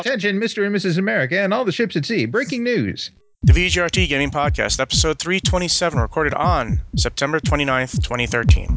Attention, Mr. and Mrs. America and all the ships at sea. Breaking news. The VGRT Gaming Podcast, episode 327, recorded on September 29th, 2013.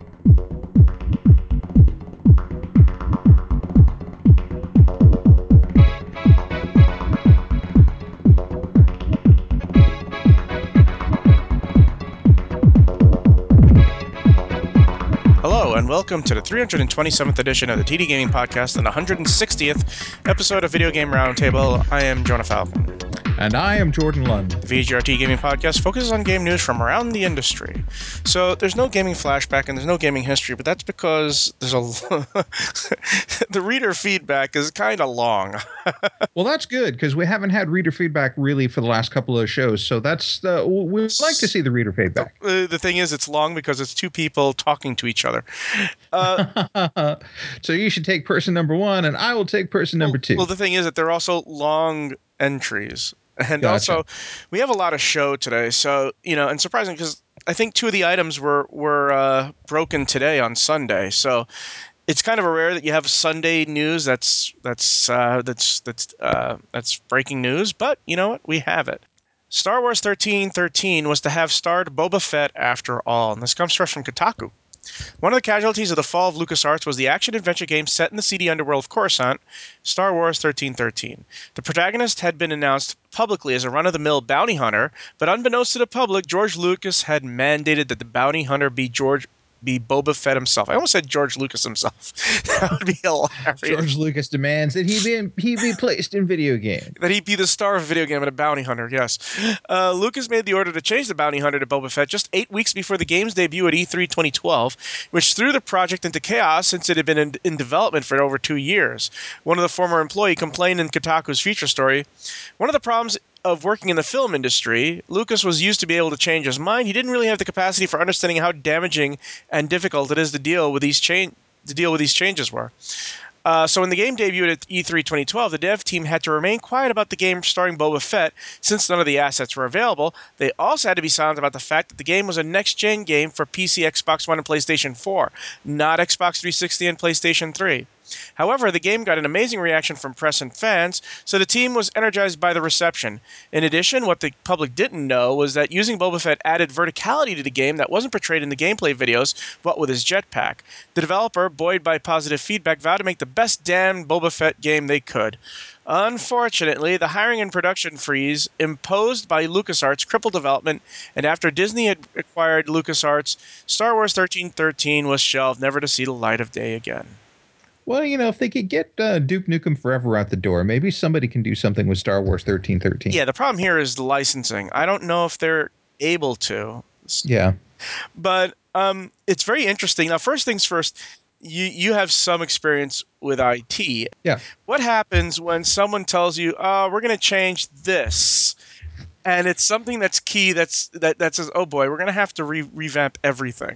Hello, and welcome to the 327th edition of the TD Gaming Podcast and the 160th episode of Video Game Roundtable. I am Jonah Falcon. And I am Jordan Lund. The VGRT Gaming Podcast focuses on game news from around the industry. So there's no gaming flashback and there's no gaming history, but that's because there's the reader feedback is kind of long. Well, that's good because we haven't had reader feedback really for the last couple of shows. So that's we'd like to see the reader feedback. The thing is, it's long because it's two people talking to each other. So you should take person number one, and I will take person number two. Well, the thing is that they're also long entries. And Gotcha. Also, we have a lot of show today, so, and surprising because I think two of the items were broken today on Sunday, so it's kind of rare that you have Sunday news that's breaking news, but you know what? We have it. Star Wars 1313 was to have starred Boba Fett after all, and this comes fresh from Kotaku. One of the casualties of the fall of LucasArts was the action-adventure game set in the seedy underworld of Coruscant, Star Wars 1313. The protagonist had been announced publicly as a run-of-the-mill bounty hunter, but unbeknownst to the public, George Lucas had mandated that the bounty hunter be Boba Fett himself. I almost said George Lucas himself. That would be hilarious. George Lucas demands that he be placed in video game. That he be the star of a video game and a bounty hunter, yes. Lucas made the order to change the bounty hunter to Boba Fett just 8 weeks before the game's debut at E3 2012, which threw the project into chaos since it had been in development for over 2 years. One of the former employees complained in Kotaku's feature story, "One of the problems of working in the film industry, Lucas was used to be able to change his mind. He didn't really have the capacity for understanding how damaging and difficult it is to deal with these changes were." So when the game debuted at E3 2012, the dev team had to remain quiet about the game starring Boba Fett since none of the assets were available. They also had to be silent about the fact that the game was a next-gen game for PC, Xbox One, and PlayStation 4, not Xbox 360 and PlayStation 3. However, the game got an amazing reaction from press and fans, so the team was energized by the reception. In addition, what the public didn't know was that using Boba Fett added verticality to the game that wasn't portrayed in the gameplay videos, but with his jetpack. The developer, buoyed by positive feedback, vowed to make the best damn Boba Fett game they could. Unfortunately, the hiring and production freeze imposed by LucasArts crippled development, and after Disney had acquired LucasArts, Star Wars 1313 was shelved, never to see the light of day again. Well, if they could get Duke Nukem Forever out the door, maybe somebody can do something with Star Wars 1313. Yeah, the problem here is the licensing. I don't know if they're able to. Yeah. But it's very interesting. Now, first things first, you have some experience with IT. Yeah. What happens when someone tells you, we're going to change this? And it's something that's key that says, oh boy, we're going to have to revamp everything.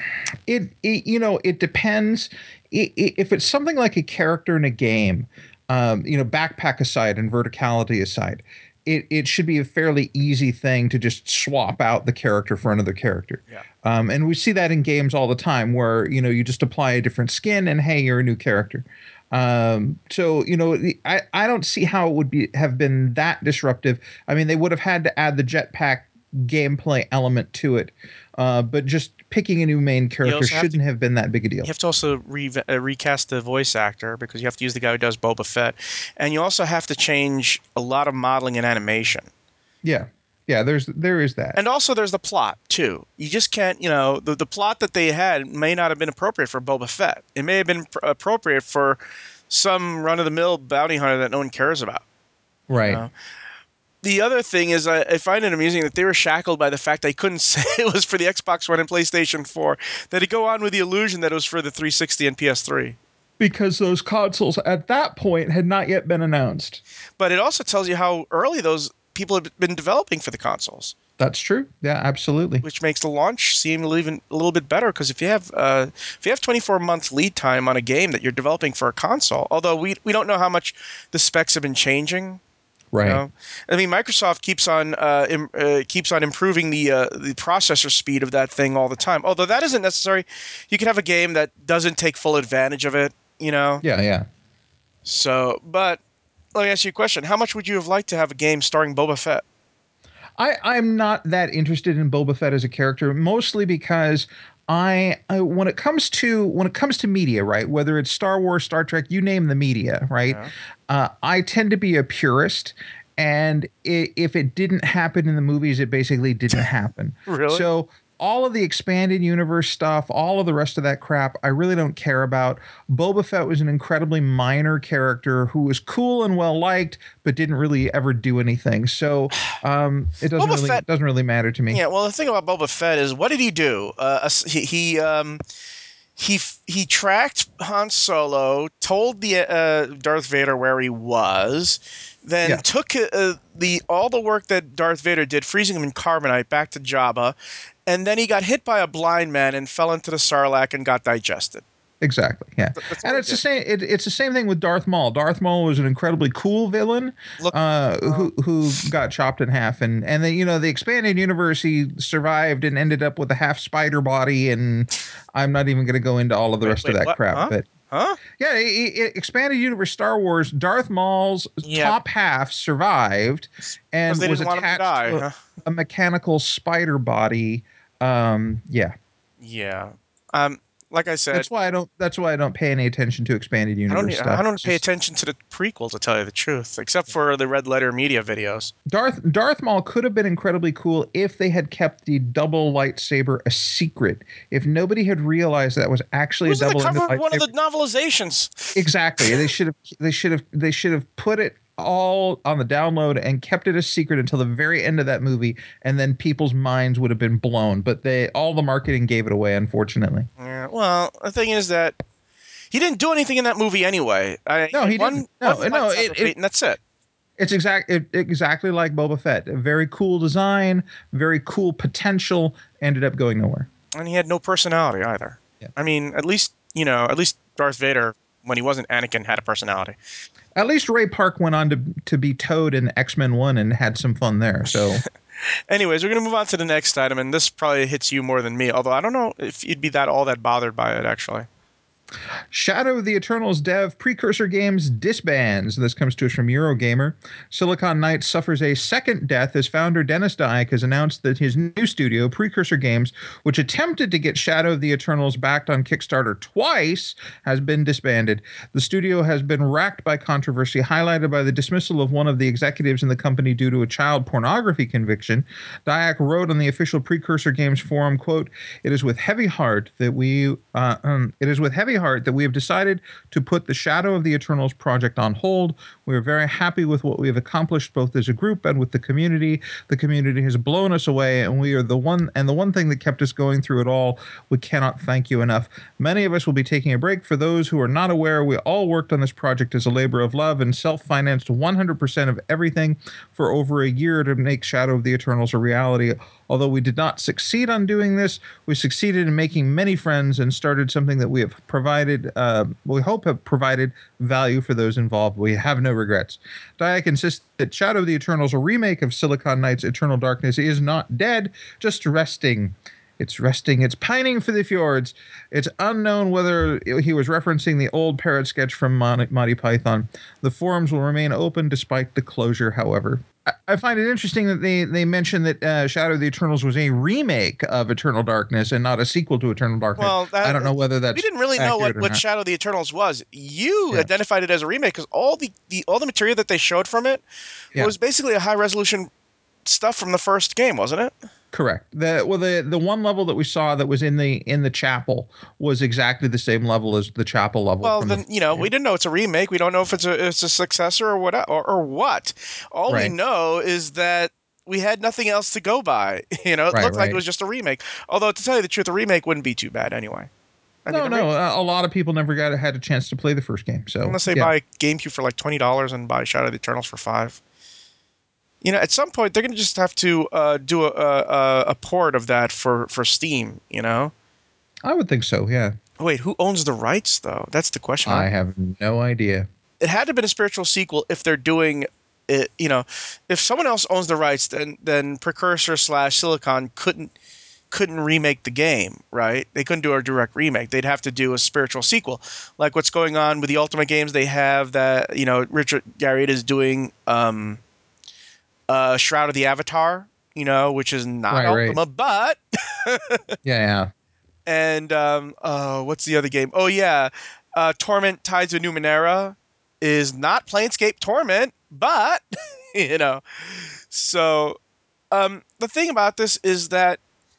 It depends. If it's something like a character in a game, backpack aside and verticality aside, it should be a fairly easy thing to just swap out the character for another character. Yeah. And we see that in games all the time where, you just apply a different skin and hey, you're a new character. I don't see how it would have been that disruptive. I mean, they would have had to add the jetpack gameplay element to it, but just picking a new main character shouldn't have been that big a deal. You have to also recast the voice actor because you have to use the guy who does Boba Fett, and you also have to change a lot of modeling and animation. Yeah, there is that, and also there's the plot too. You just can't, the plot that they had may not have been appropriate for Boba Fett. It may have been appropriate for some run-of-the-mill bounty hunter that no one cares about. Right. The other thing is I find it amusing that they were shackled by the fact they couldn't say it was for the Xbox One and PlayStation 4, that it go on with the illusion that it was for the 360 and PS3. Because those consoles at that point had not yet been announced. But it also tells you how early those people have been developing for the consoles. That's true. Yeah, absolutely. Which makes the launch seem even a little bit better because if you have 24 months lead time on a game that you're developing for a console, although we don't know how much the specs have been changing. Right. I mean, Microsoft keeps on improving the processor speed of that thing all the time. Although that isn't necessary. You can have a game that doesn't take full advantage of it. Yeah. So, but Let me ask you a question. How much would you have liked to have a game starring Boba Fett? I'm not that interested in Boba Fett as a character, mostly because I when it comes to media, right? Whether it's Star Wars, Star Trek, you name the media, right? Yeah. I tend to be a purist, and if it didn't happen in the movies, it basically didn't happen. Really? So all of the expanded universe stuff, all of the rest of that crap, I really don't care about. Boba Fett was an incredibly minor character who was cool and well liked, but didn't really ever do anything. So it Boba Fett. doesn't really matter to me. Yeah. Well, the thing about Boba Fett is, what did he do? He tracked Han Solo, told the Darth Vader where he was, then Yeah, took the all the work that Darth Vader did, freezing him in carbonite, back to Jabba, and then he got hit by a blind man and fell into the Sarlacc and got digested. exactly. Yeah, That's all and he it's the did. same. It's the same thing with Darth Maul. Darth Maul was an incredibly cool villain, Look, who got chopped in half, and then the expanded universe, he survived and ended up with a half spider body, and I'm not even going to go into all of the wait, rest of wait, that what? crap, Huh? but. Huh? Yeah, expanded universe Star Wars. Darth Maul's Yeah, top half survived because and they was didn't want him to attached die. to Huh? a mechanical spider body. Yeah, Yeah. Um, like I said, that's why I don't. That's why I don't pay any attention to expanded universe I stuff. don't It's pay just attention to the prequel, to tell you the truth, except for the Red Letter Media videos. Darth Maul could have been incredibly cool if they had kept the double lightsaber a secret. If nobody had realized that was It actually a was in the double-ended cover of one of lightsaber. the novelizations. Exactly. They should have put it all on the download and kept it a secret until the very end of that movie, and then people's minds would have been blown. But they all the marketing gave it away, unfortunately. Yeah, well, the thing is that he didn't do anything in that movie anyway. He No, had he didn't. one No, lightsaber fight, and that's it. exactly like Boba Fett. A very cool design, very cool potential, ended up going nowhere. And he had no personality either. Yeah. I mean, at least Darth Vader, when he wasn't Anakin, had a personality. At least Ray Park went on to be Toad in X-Men 1 and had some fun there. So Anyways, we're gonna move on to the next item, and this probably hits you more than me. Although I don't know if you'd be that all that bothered by it, actually. Shadow of the Eternals dev Precursor Games disbands. This comes to us from Eurogamer. Silicon Knights suffers a second death as founder Dennis Dyack has announced that his new studio, Precursor Games, which attempted to get Shadow of the Eternals backed on Kickstarter twice, has been disbanded. The studio has been racked by controversy, highlighted by the dismissal of one of the executives in the company due to a child pornography conviction. Dyack wrote on the official Precursor Games forum, quote, "It is with heavy heart that we have decided to put the Shadow of the Eternals project on hold. We are very happy with what we have accomplished both as a group and with the community. The community has blown us away, and the one thing that kept us going through it all. We cannot thank you enough. Many of us will be taking a break. For those who are not aware, we all worked on this project as a labor of love and self-financed 100% of everything for over a year to make Shadow of the Eternals a reality. Although we did not succeed on doing this, we succeeded in making many friends and started something that we hope have provided value for those involved. We have no regrets." Dyack insists that Shadow of the Eternals, a remake of Silicon Knights Eternal Darkness, is not dead, just resting. It's resting. It's pining for the fjords. It's unknown whether he was referencing the old parrot sketch from Monty Python. The forums will remain open despite the closure, however. I find it interesting that they mentioned that Shadow of the Eternals was a remake of Eternal Darkness and not a sequel to Eternal Darkness. Well, I don't know whether we that's didn't really know accurate or what not. Shadow of the Eternals was. You Yeah. identified it as a remake because all the material that they showed from it Yeah. was basically a high resolution stuff from the first game, wasn't it? Correct. The one level that we saw that was in the chapel was exactly the same level as the chapel level Well, from the then first we game. didn't know it's a remake. We don't know if it's a successor or what or what. All we Right. know is that we had nothing else to go by. It Right. looked like it Right. was just a remake. Although to tell you the truth, a remake wouldn't be too bad anyway. I mean, No, no. A lot of people never had a chance to play the first game. So unless they yeah. buy GameCube for like $20 and buy Shadow of the Eternals for $5. At some point they're gonna just have to do a port of that for Steam. I would think so. Yeah. Wait, who owns the rights though? That's the question. I have no idea. It had to have been a spiritual sequel if they're doing it. If someone else owns the rights, then Precursor / Silicon couldn't couldn't remake the game, right? They couldn't do a direct remake. They'd have to do a spiritual sequel, like what's going on with the Ultimate games. They have that, Richard Garriott is doing Shroud of the Avatar, which is not Right, right. Ultima, but Yeah, yeah. and what's the other game? Oh yeah, Torment Tides of Numenera is not Planescape Torment, but you know. So the thing about this is that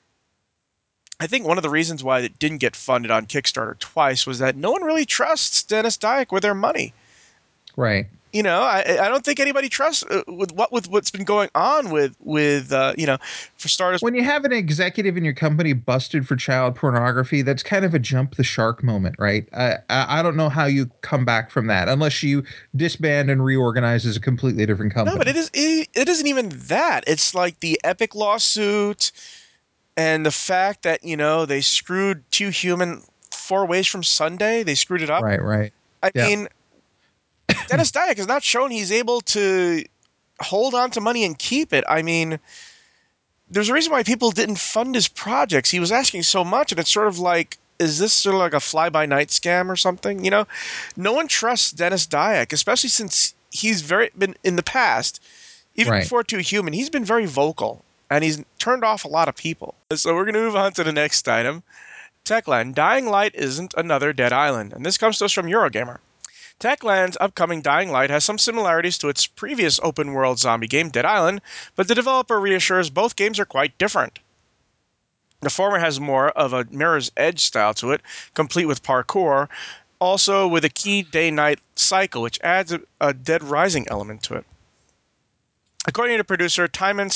I think one of the reasons why it didn't get funded on Kickstarter twice was that no one really trusts Dennis Dyack with their money. Right. I don't think anybody trusts with what's been going on with for starters. When you have an executive in your company busted for child pornography, that's kind of a jump the shark moment, right? I don't know how you come back from that unless you disband and reorganize as a completely different No, but company. it isn't even that. It's like the Epic lawsuit and the fact that they screwed Too Human 4 ways from Sunday. They screwed it up. Right, right. I Yeah. mean, Dennis Dyack has not shown he's able to hold on to money and keep it. I mean, there's a reason why people didn't fund his projects. He was asking so much, and it's sort of like, is this sort of like a fly-by-night scam or something? No one trusts Dennis Dyack, especially since he's been in the past, even Right. before Too Human. He's been very vocal, and he's turned off a lot of people. So we're going to move on to the next item. Techland, Dying Light isn't another Dead Island, and this comes to us from Eurogamer. Techland's upcoming Dying Light has some similarities to its previous open-world zombie game, Dead Island, but the developer reassures both games are quite different. The former has more of a Mirror's Edge style to it, complete with parkour, also with a key day-night cycle, which adds a Dead Rising element to it. According to producer Timon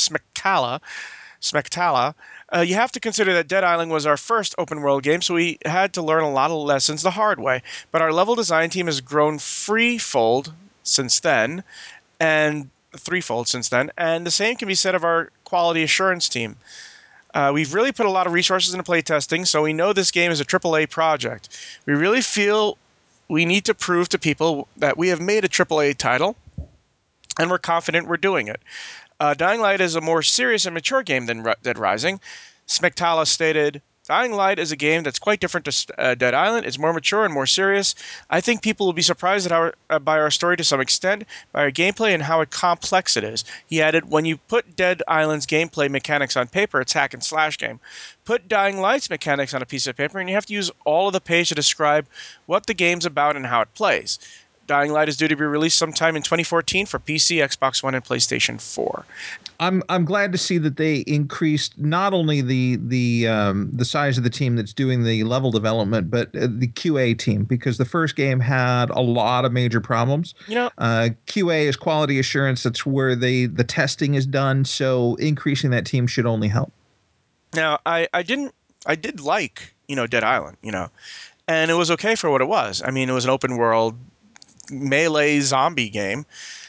Smektala, you have to consider that Dead Island was our first open world game, so we had to learn a lot of lessons the hard way. But our level design team has grown threefold since then, and the same can be said of our quality assurance team. We've really put a lot of resources into playtesting, so we know this game is a AAA project. We really feel we need to prove to people that we have made a AAA title, and we're confident we're doing it. Dying Light is a more serious and mature game than Dead Rising. Smektala stated, Dying Light is a game that's quite different to Dead Island. It's more mature and more serious. I think people will be surprised by our story to some extent, by our gameplay and how complex it is. He added, when you put Dead Island's gameplay mechanics on paper, it's hack and slash game. Put Dying Light's mechanics on a piece of paper, and you have to use all of the page to describe what the game's about and how it plays. Dying Light is due to be released sometime in 2014 for PC, Xbox One, and PlayStation 4. I'm glad to see that they increased not only the size of the team that's doing the level development, but the QA team, because the first game had a lot of major problems. QA is quality assurance. That's where the testing is done. So increasing that team should only help. Now, I did like Dead Island, and it was okay for what it was. I mean, it was an open world melee zombie game,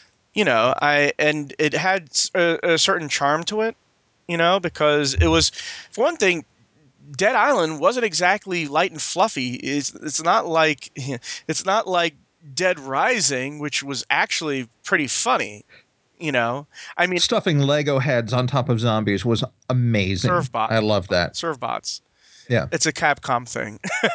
and it had a certain charm to it, because it was, for one thing, Dead Island wasn't exactly light and fluffy. It's not like it's not like Dead Rising, which was actually pretty funny. I mean, Stuffing Lego heads on top of zombies was amazing. Servbot, I love that. Servbots. Yeah. It's a Capcom thing.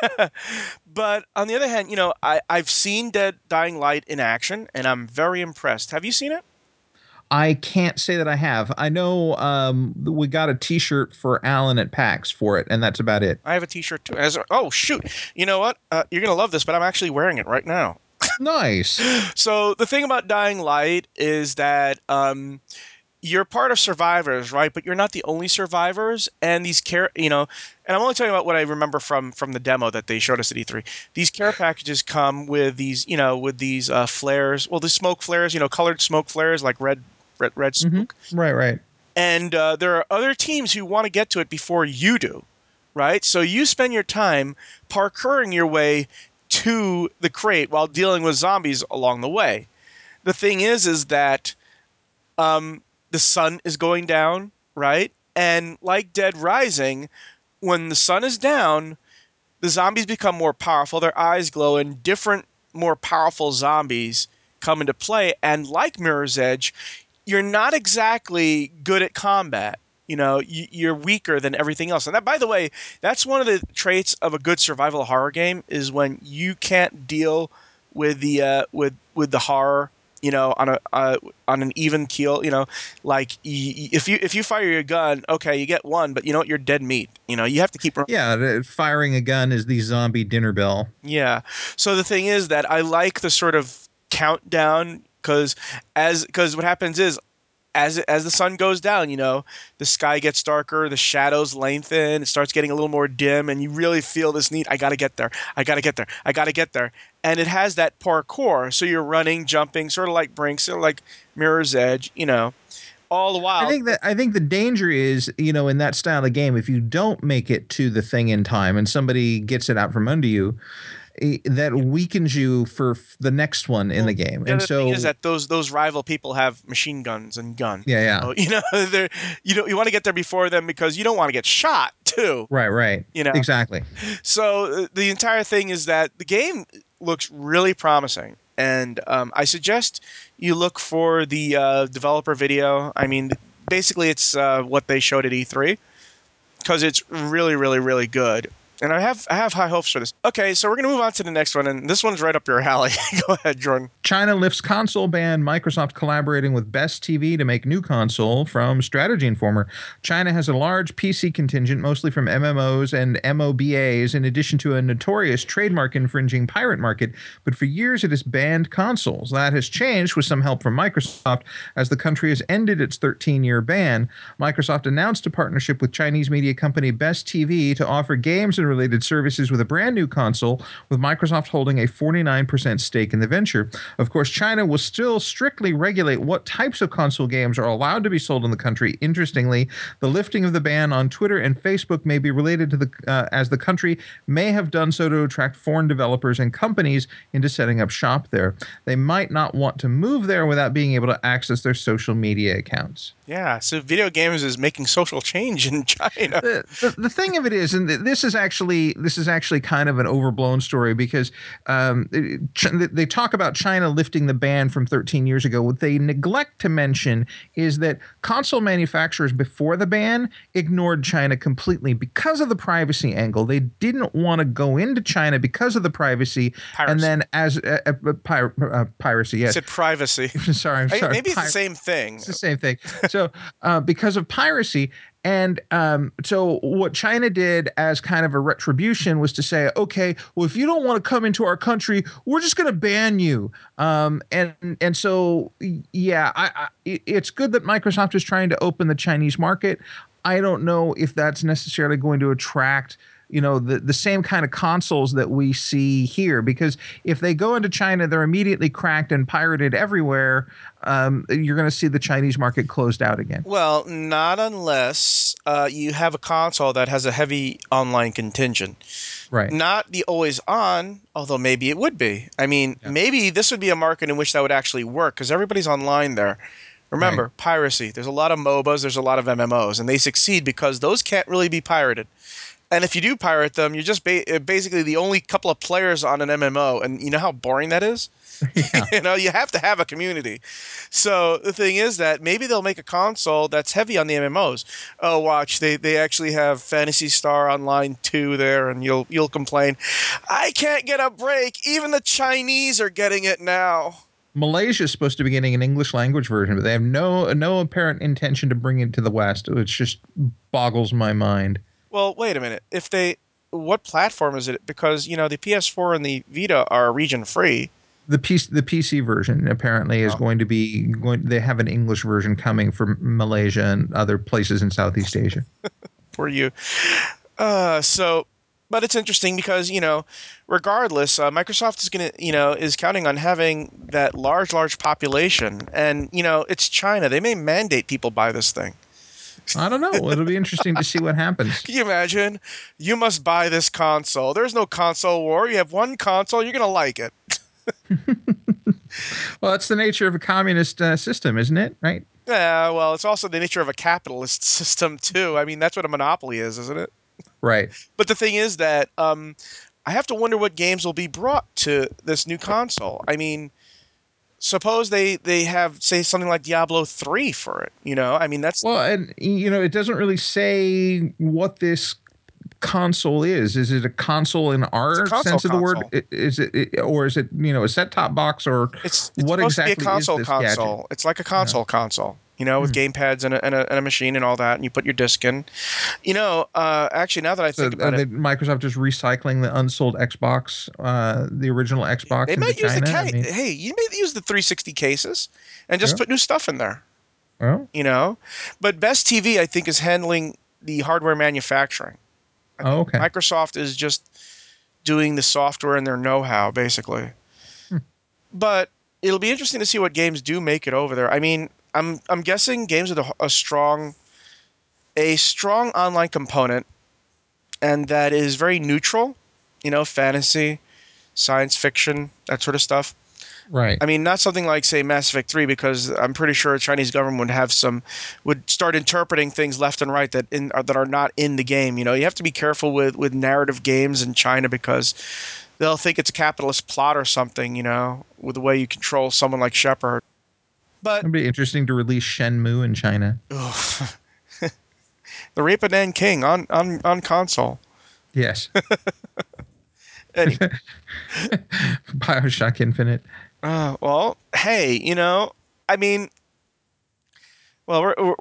But on the other hand, I've seen Dying Light in action, and I'm very impressed. Have you seen it? I can't say that I have. I know we got a T-shirt for Alan at PAX for it, and that's about it. I have a T-shirt too. Oh shoot! You know what? You're gonna love this, but I'm actually wearing it right now. Nice. So the thing about Dying Light is that you're part of survivors, right? But you're not the only survivors. And these and I'm only talking about what I remember from the demo that they showed us at E3. These care packages come with these, flares. Well, the smoke flares, colored smoke flares like red smoke. Right, right. And there are other teams who want to get to it before you do, right? So you spend your time parkouring your way to the crate while dealing with zombies along the way. The thing is that the sun is going down, right? And like Dead Rising, when the sun is down, the zombies become more powerful. Their eyes glow, and different, more powerful zombies come into play. And like Mirror's Edge, you're not exactly good at combat. you're weaker than everything else. And that, by the way, that's one of the traits of a good survival horror game is when you can't deal with the horror, on an even keel. Like if you fire your gun, okay, you get one, but you know what, you're dead meat. You have to keep. Yeah, firing a gun is the zombie dinner bell. Yeah. So the thing is that I like the sort of countdown because what happens is as the sun goes down, the sky gets darker, the shadows lengthen, it starts getting a little more dim, and you really feel this need. I gotta get there. I gotta get there. I gotta get there. And it has that parkour, so you're running, jumping, sort of like Brink, sort of like Mirror's Edge, all the while. I think the danger is, in that style of game, if you don't make it to the thing in time and somebody gets it out from under you, that weakens you for the next one in the game. The And other thing so, is that those rival people have machine guns and gun. yeah, yeah. So, they're you want to get there before them because you don't want to get shot too. Right. Exactly. So the entire thing is that the game looks really promising, and I suggest you look for the developer video. I mean, basically, it's what they showed at E3 because it's really, really, really good. And I have high hopes for this. Okay, so we're gonna move on to the next one, and this one's right up your alley. Go ahead, Jordan. China lifts console ban. Microsoft collaborating with Best TV to make new console. From Strategy Informer. China has a large PC contingent, mostly from MMOs and MOBAs, in addition to a notorious trademark infringing pirate market. But for years, it has banned consoles. That has changed with some help from Microsoft, as the country has ended its 13-year ban. Microsoft announced a partnership with Chinese media company Best TV to offer games and related services with a brand new console, with Microsoft holding a 49% stake in the venture. Of course, China will still strictly regulate what types of console games are allowed to be sold in the country. Interestingly, the lifting of the ban on Twitter and Facebook may be related to as the country may have done so to attract foreign developers and companies into setting up shop there. They might not want to move there without being able to access their social media accounts. Yeah, so video games is making social change in China. The thing of it is, and this is actually kind of an overblown story, because they talk about China lifting the ban from 13 years ago. What they neglect to mention is that console manufacturers before the ban ignored China completely because of the privacy angle. They didn't want to go into China because of the privacy. Piracy. And then as piracy, yes. I said privacy. sorry, I'm sorry. Maybe it's the same thing. It's the same thing. So because of piracy. And so what China did as kind of a retribution was to say, okay, well, if you don't want to come into our country, we're just going to ban you. And so, yeah, it's good that Microsoft is trying to open the Chinese market. I don't know if that's necessarily going to attract the same kind of consoles that we see here, because if they go into China, they're immediately cracked and pirated everywhere. You're going to see the Chinese market closed out again. Well, not unless you have a console that has a heavy online contingent. Right. Not the always on, although maybe it would be. I mean, maybe this would be a market in which that would actually work because everybody's online there. Remember, piracy. There's a lot of MOBAs, there's a lot of MMOs, and they succeed because those can't really be pirated. And if you do pirate them, you're just basically the only couple of players on an MMO, and you know how boring that is? Yeah. You have to have a community. So the thing is that maybe they'll make a console that's heavy on the MMOs. Oh, watch, they actually have Phantasy Star Online 2 there, and you'll complain, I can't get a break. Even the Chinese are getting it now. Malaysia is supposed to be getting an English language version, but they have no apparent intention to bring it to the West. It just boggles my mind. Well, wait a minute. What platform is it? Because the PS4 and the Vita are region free. The PC version apparently is going to be They have an English version coming for Malaysia and other places in Southeast Asia. For you. But it's interesting because regardless, Microsoft is counting on having that large population, and it's China. They may mandate people buy this thing. I don't know. It'll be interesting to see what happens. Can you imagine? You must buy this console. There's no console war. You have one console. You're gonna like it. Well, that's the nature of a communist system, isn't it? Right? Yeah. Well, it's also the nature of a capitalist system too. I mean, that's what a monopoly is, isn't it? Right. But the thing is that I have to wonder what games will be brought to this new console. I mean, suppose they have, say, something like Diablo 3 for it, you know? I mean, that's Well, and it doesn't really say what this console is. Is it a console in it's a our console sense of the word? console. Is it, or is it a set top box, or It's what supposed to be a exactly is console this gadget? console. It's like a Yeah. console console, you know, with Hmm. game pads and a machine and all that, and you put your disc in. You know, actually, now that I So think about it, Microsoft just recycling the unsold Xbox, the original they Xbox into might use the China. I case. mean, Hey, you may use the 360 cases and just yeah. put new stuff in there. Well, You know, but Best TV, I think, is handling the hardware manufacturing. I oh, think okay. Microsoft is just doing the software and their know-how, basically. Hmm. But it'll be interesting to see what games do make it over there. I mean, I'm guessing games with a strong online component and that is very neutral, you know, fantasy, science fiction, that sort of stuff. Right. I mean, not something like, say, Mass Effect 3, because I'm pretty sure the Chinese government would start interpreting things left and right that are not in the game. You know, you have to be careful with narrative games in China because they'll think it's a capitalist plot or something. You know, with the way you control someone like Shepard. But It'd be interesting to release Shenmue in China. ugh, the Rape of Nanking on console. Yes. Anyway, Bioshock Infinite. well, hey, you know, I mean, well,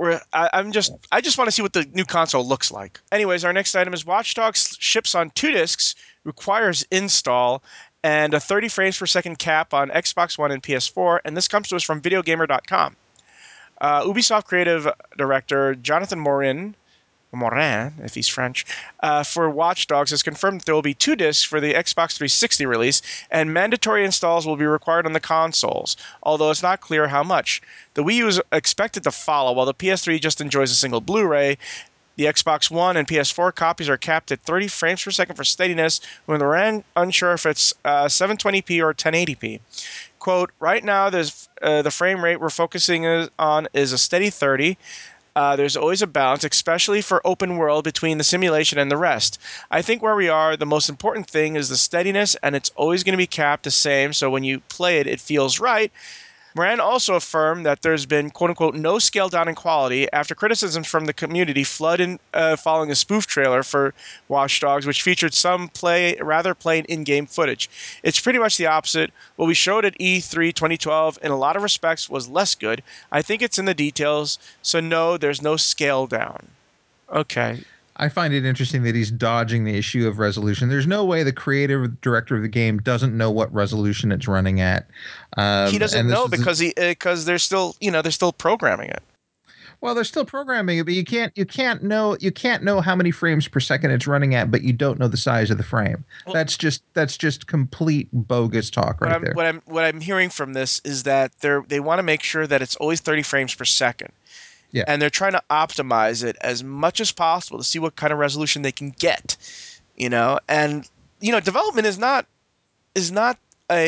I just want to see what the new console looks like. Anyways, our next item is Watch Dogs ships on 2 discs, requires install, and a 30 frames per second cap on Xbox One and PS4. And this comes to us from VideoGamer.com. Ubisoft creative director Jonathan Morin, if he's French, for Watch Dogs has confirmed that there will be 2 discs for the Xbox 360 release, and mandatory installs will be required on the consoles, although it's not clear how much. The Wii U is expected to follow, while the PS3 just enjoys a single Blu-ray. The Xbox One and PS4 copies are capped at 30 frames per second for steadiness, when we're unsure if it's 720p or 1080p. Quote, right now, there's the frame rate we're focusing on is a steady 30. There's always a balance, especially for open world, between the simulation and the rest. I think where we are, the most important thing is the steadiness, and it's always going to be capped the same, so when you play it, it feels right. Moran also affirmed that there's been, quote unquote, no scale down in quality after criticisms from the community flooded following a spoof trailer for Watch Dogs, which featured some rather plain in game footage. It's pretty much the opposite. What we showed at E3 2012, in a lot of respects, was less good. I think it's in the details, so no, there's no scale down. Okay. I find it interesting that he's dodging the issue of resolution. There's no way the creative director of the game doesn't know what resolution it's running at. He doesn't And this know is because they're still, they're still programming it. Well, they're still programming it, but you can't know how many frames per second it's running at, but you don't know the size of the frame. Well, That's just complete bogus talk what right I'm there. what I'm what I'm hearing from this is that they want to make sure that it's always 30 frames per second, Yeah. and they're trying to optimize it as much as possible to see what kind of resolution they can get. And development is not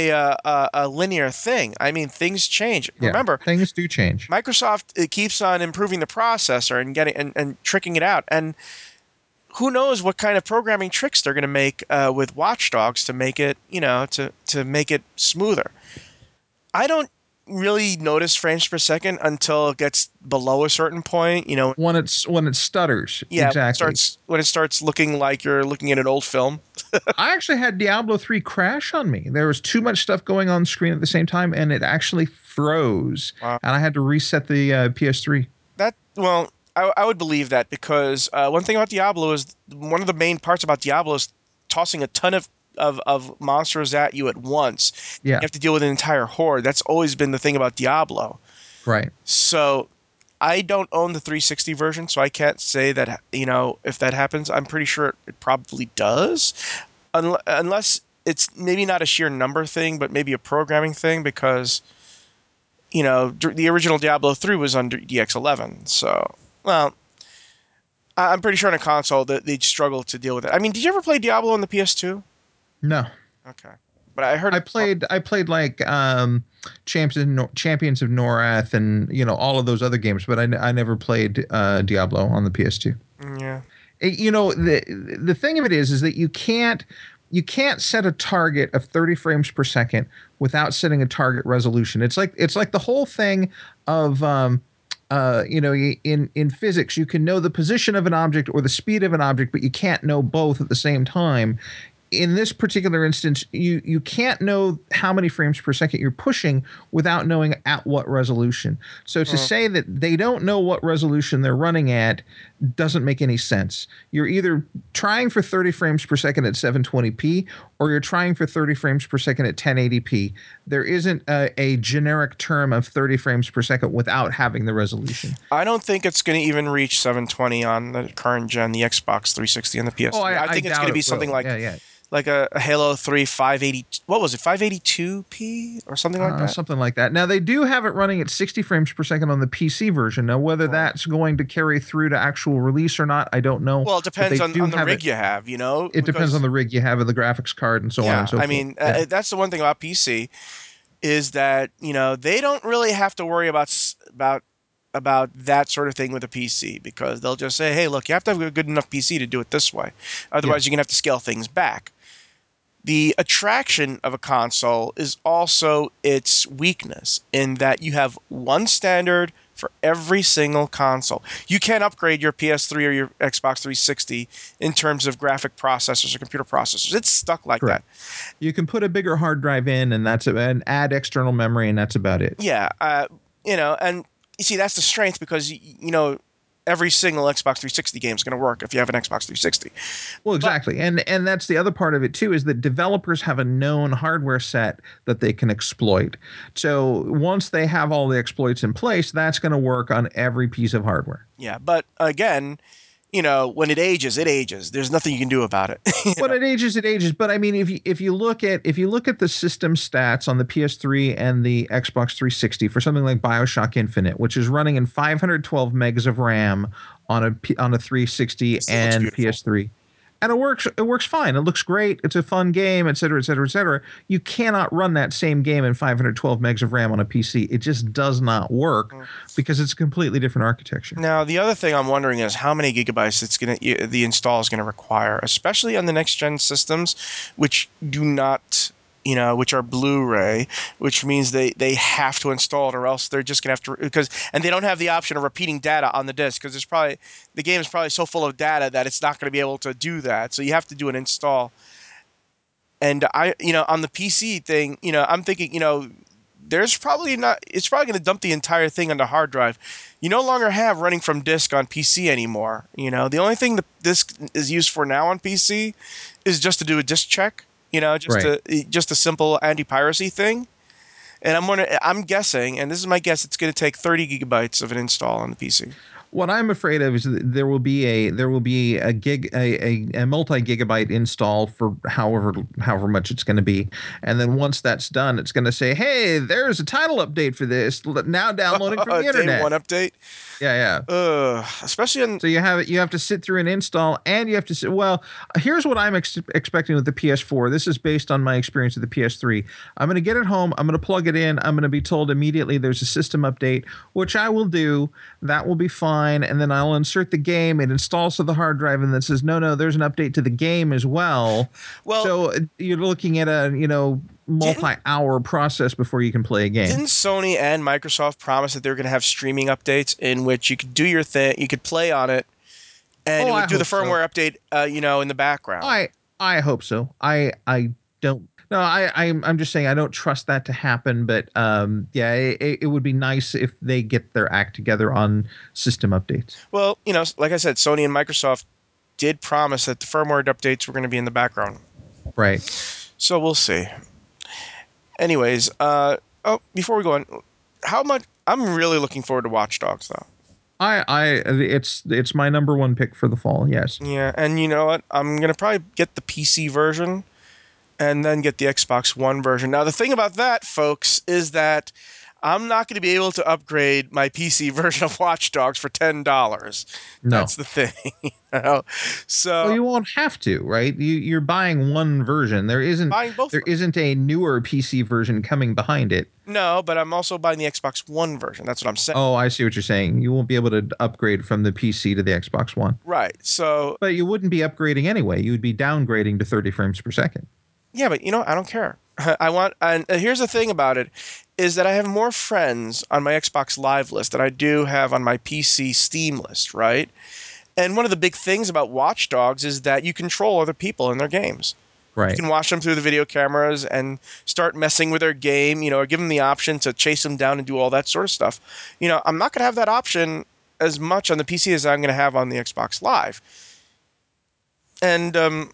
a linear thing. I mean, things change. Yeah. Remember, Things do change. Microsoft keeps on improving the processor and getting and tricking it out, and who knows what kind of programming tricks they're going to make with Watch Dogs to make it, to make it smoother. I don't really notice frames per second until it gets below a certain point. When it stutters. Yeah, when it Exactly. starts when it starts looking like you're looking at an old film. I actually had Diablo 3 crash on me. There was too much stuff going on screen at the same time, and it actually froze. Wow. And I had to reset the PS3. I would believe that because one thing about Diablo is one of the main parts about Diablo is tossing a ton of monsters at you at once. You Yeah. have to deal with an entire horde. That's always been the thing about Diablo. Right. So I don't own the 360 version, so I can't say that, if that happens. I'm pretty sure it probably does, unless it's maybe not a sheer number thing, but maybe a programming thing, because the original Diablo 3 was under DX11. So, well, I'm pretty sure on a console that they'd struggle to deal with it. I mean, did you ever play Diablo on the PS2? No. Okay, but I heard I it. played like Champions of Norath and all of those other games, but I never played Diablo on the PS2. Yeah. The thing of it is that you can't you can't set a target of 30 frames per second without setting a target resolution. It's like the whole thing of in physics, you can know the position of an object or the speed of an object, but you can't know both at the same time. In this particular instance, you can't know how many frames per second you're pushing without knowing at what resolution. So to say that they don't know what resolution they're running at doesn't make any sense. You're either trying for 30 frames per second at 720p or you're trying for 30 frames per second at 1080p. There isn't a generic term of 30 frames per second without having the resolution. I don't think it's going to even reach 720 on the current gen, the Xbox 360 and the PS3. Oh, I I think it's going doubt to be it something will. Yeah, yeah. like a Halo 3 580. What was it? 582p or something like that? Something like that. Now they do have it running at 60 frames per second on the PC version. Now whether that's going to carry through to actual release or not, I don't know. Well, it But depends they on do the have rig it. you have, It depends on because the rig you have and the graphics card and so on and yeah, so I forth. mean, Yeah. that's the one thing about PC is that they don't really have to worry about that sort of thing with a PC because they'll just say, hey, look, you have to have a good enough PC to do it this way. Yeah. Otherwise, you're gonna have to scale things back. The attraction of a console is also its weakness in that you have one standard for every single console. You can't upgrade your PS3 or your Xbox 360 in terms of graphic processors or computer processors. It's stuck like that. Correct. You can put a bigger hard drive in and that's it, and add external memory and that's about it. Yeah, and you see that's the strength because every single Xbox 360 game is going to work if you have an Xbox 360. Well, But exactly. And that's the other part of it too, is that developers have a known hardware set that they can exploit. So once they have all the exploits in place, that's going to work on every piece of hardware. yeah, but again, when it ages, it ages. There's nothing you can do about it. Well, it ages, it ages. But I mean, if you look at the system stats on the PS3 and the Xbox 360 for something like BioShock Infinite, which is running in 512 megs of RAM on a 360 It still looks and beautiful. PS3, and it works fine. It looks great. It's a fun game, et cetera, et cetera, et cetera. You cannot run that same game in 512 megs of RAM on a PC. It just does not work because it's a completely different architecture. Now, the other thing I'm wondering is how many gigabytes the install is going to require, especially on the next gen systems, which do not, which are Blu-ray, which means they have to install it, or else they're just going to have to and they don't have the option of repeating data on the disk because the game is probably so full of data that it's not going to be able to do that. So you have to do an install. And on the PC thing, I'm thinking, there's probably not. It's probably going to dump the entire thing onto hard drive. You no longer have running from disk on PC anymore. The only thing the disk is used for now on PC is just to do a disk check. Right. Just a simple anti-piracy thing. And I'm guessing, and this is my guess, it's going to take 30 gigabytes of an install on the PC. What I'm afraid of is that there will be a multi gigabyte install for however much it's going to be, and then once that's done, it's going to say, "Hey, there's a title update for this now downloading from the Day internet." one update. Yeah, yeah. Especially on. So you have to sit through an install, and you have to sit. Well, here's what I'm expecting with the PS4. This is based on my experience with the PS3. I'm going to get it home. I'm going to plug it in. I'm going to be told immediately there's a system update, which I will do. That will be fine, and then I'll insert the game. It installs to the hard drive, and then says, no, there's an update to the game as well. Well, So you're looking at a didn't multi-hour process before you can play a game. Didn't Sony and Microsoft promise that they were going to have streaming updates in which you could do your thing, you could play on it, and Oh, it would I do the hope so. firmware update, in the background? I hope so. I don't. No, I'm just saying I don't trust that to happen. But yeah, it would be nice if they get their act together on system updates. Well, like I said, Sony and Microsoft did promise that the firmware updates were going to be in the background. Right. So we'll see. Anyways, before we go on, how much I'm really looking forward to Watch Dogs though. It's my number one pick for the fall. Yes. Yeah, and you know what? I'm going to probably get the PC version and then get the Xbox One version. Now, the thing about that, folks, is that I'm not going to be able to upgrade my PC version of Watch Dogs for $10. No. That's the thing. You know? Well, So you won't have to, right? You're buying one version. buying both. There isn't a newer PC version coming behind it. No, but I'm also buying the Xbox One version. That's what I'm saying. Oh, I see what you're saying. You won't be able to upgrade from the PC to the Xbox One. Right. So But you wouldn't be upgrading anyway. You would be downgrading to 30 frames per second. yeah, but I don't care. I want, and here's the thing about it, is that I have more friends on my Xbox Live list than I do have on my PC Steam list, right? And one of the big things about Watch Dogs is that you control other people in their games. You Right. can watch them through the video cameras and start messing with their game, or give them the option to chase them down and do all that sort of stuff. I'm not going to have that option as much on the PC as I'm going to have on the Xbox Live. And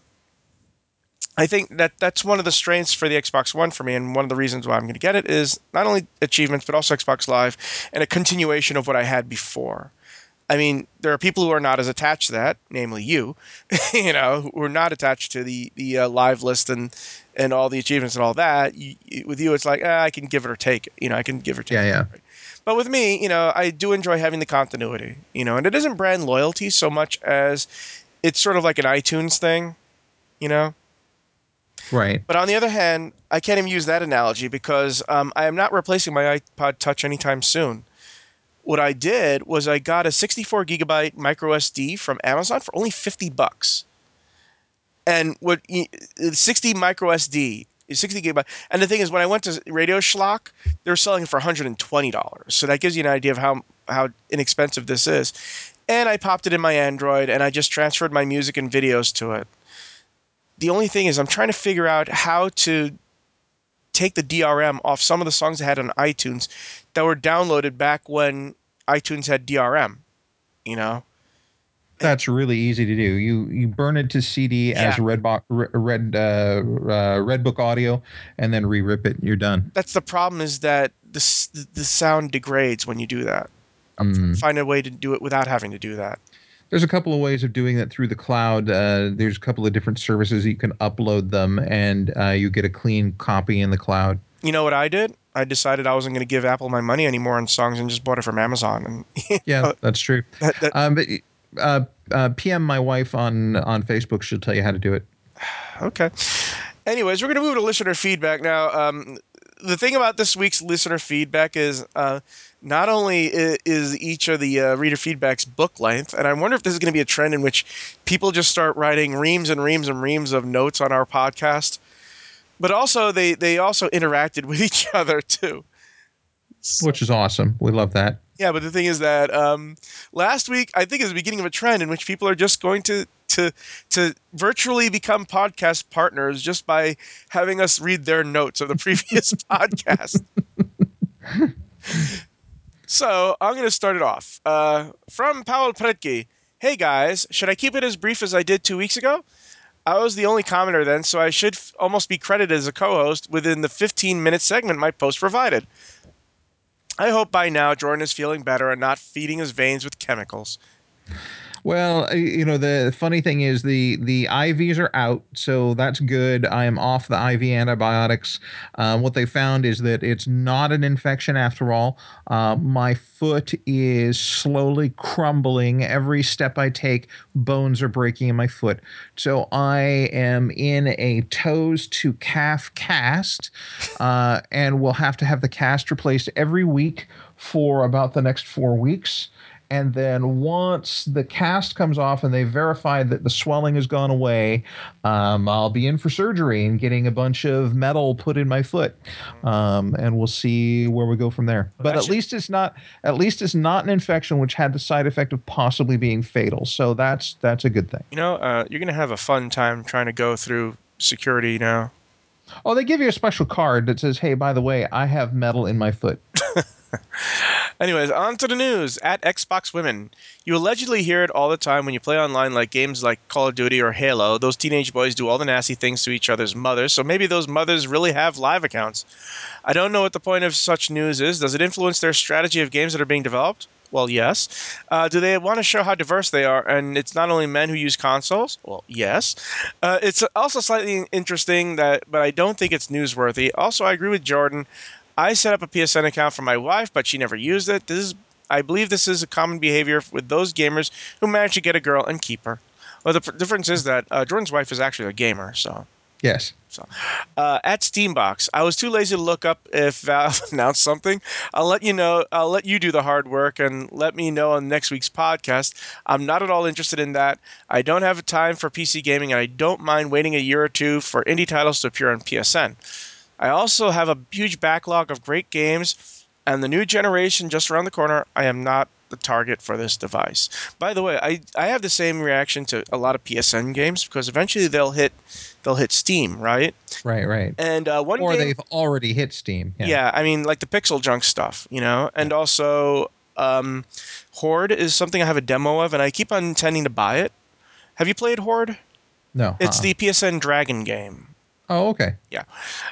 I think that that's one of the strengths for the Xbox One for me, and one of the reasons why I'm going to get it is not only achievements, but also Xbox Live and a continuation of what I had before. I mean, there are people who are not as attached to that, namely you, who are not attached to the live list and all the achievements and all that. With you, it's like I can give it or take it. I can give or take Yeah, yeah. it. But with me, I do enjoy having the continuity. And it isn't brand loyalty so much as it's sort of like an iTunes thing. You know. Right. But on the other hand, I can't even use that analogy because I am not replacing my iPod Touch anytime soon. What I did was I got a 64 gigabyte micro SD from Amazon for only $50. And 60 micro SD is 60 gigabyte. And the thing is, when I went to Radio Schlock, they were selling it for $120. So that gives you an idea of how inexpensive this is. And I popped it in my Android and I just transferred my music and videos to it. The only thing is, I'm trying to figure out how to take the DRM off some of the songs I had on iTunes that were downloaded back when iTunes had DRM. That's really easy to do. You burn it to CD as Yeah, Redbook audio, and then re-rip it. You're done. that's the problem is that the sound degrades when you do that. I'm trying to Mm. find a way to do it without having to do that. There's a couple of ways of doing that through the cloud. There's a couple of different services you can upload them, and you get a clean copy in the cloud. You know what I did? I decided I wasn't going to give Apple my money anymore on songs and just bought it from Amazon. And Yeah, that's true. that But PM my wife on Facebook. She'll tell you how to do it. okay. Anyways, we're going to move to listener feedback now. The thing about this week's listener feedback is not only is each of the reader feedbacks book length, and I wonder if this is going to be a trend in which people just start writing reams and reams and reams of notes on our podcast, but also they also interacted with each other too. So, Which is awesome. We love that. yeah, but the thing is that last week I think is the beginning of a trend in which people are just going to virtually become podcast partners just by having us read their notes of the previous podcast. So I'm going to start it off. From Paul Pretke. Hey guys, should I keep it as brief as I did 2 weeks ago? I was the only commenter then, so I should almost be credited as a co-host within the 15-minute segment my post provided. I hope by now Jordan is feeling better and not feeding his veins with chemicals. Well, the funny thing is the IVs are out, so that's good. I am off the IV antibiotics. What they found is that it's not an infection after all. My foot is slowly crumbling. Every step I take, bones are breaking in my foot. So I am in a toes to calf cast, and will have to have the cast replaced every week for about the next 4 weeks. And then once the cast comes off and they verify that the swelling has gone away, I'll be in for surgery and getting a bunch of metal put in my foot, and we'll see where we go from there. But at least it's not an infection which had the side effect of possibly being fatal. So that's a good thing. You're going to have a fun time trying to go through security now. Oh, they give you a special card that says, "Hey, by the way, I have metal in my foot." Anyways, on to the news. At Xbox Women. You allegedly hear it all the time when you play online like games like Call of Duty or Halo. Those teenage boys do all the nasty things to each other's mothers, so maybe those mothers really have live accounts. I don't know what the point of such news is. Does it influence their strategy of games that are being developed? Well, yes. Do they want to show how diverse they are? And it's not only men who use consoles? Well, yes. It's also slightly interesting but I don't think it's newsworthy. Also, I agree with Jordan. I set up a PSN account for my wife, but she never used it. I believe this is a common behavior with those gamers who manage to get a girl and keep her. Well, the difference is that Jordan's wife is actually a gamer, so. Yes. So, at Steambox, I was too lazy to look up if Valve announced something. I'll let you know. I'll let you do the hard work and let me know on next week's podcast. I'm not at all interested in that. I don't have time for PC gaming, and I don't mind waiting a year or two for indie titles to appear on PSN. I also have a huge backlog of great games, and the new generation just around the corner. I am not the target for this device. By the way, I have the same reaction to a lot of PSN games because eventually they'll hit Steam, right? Right, right. And one Or game, they've already hit Steam. Yeah. yeah, I mean like the Pixel Junk stuff, you know, Yeah. and also Horde is something I have a demo of, and I keep on intending to buy it. Have you played Horde? No. It's the PSN Dragon game. Oh, okay. Yeah.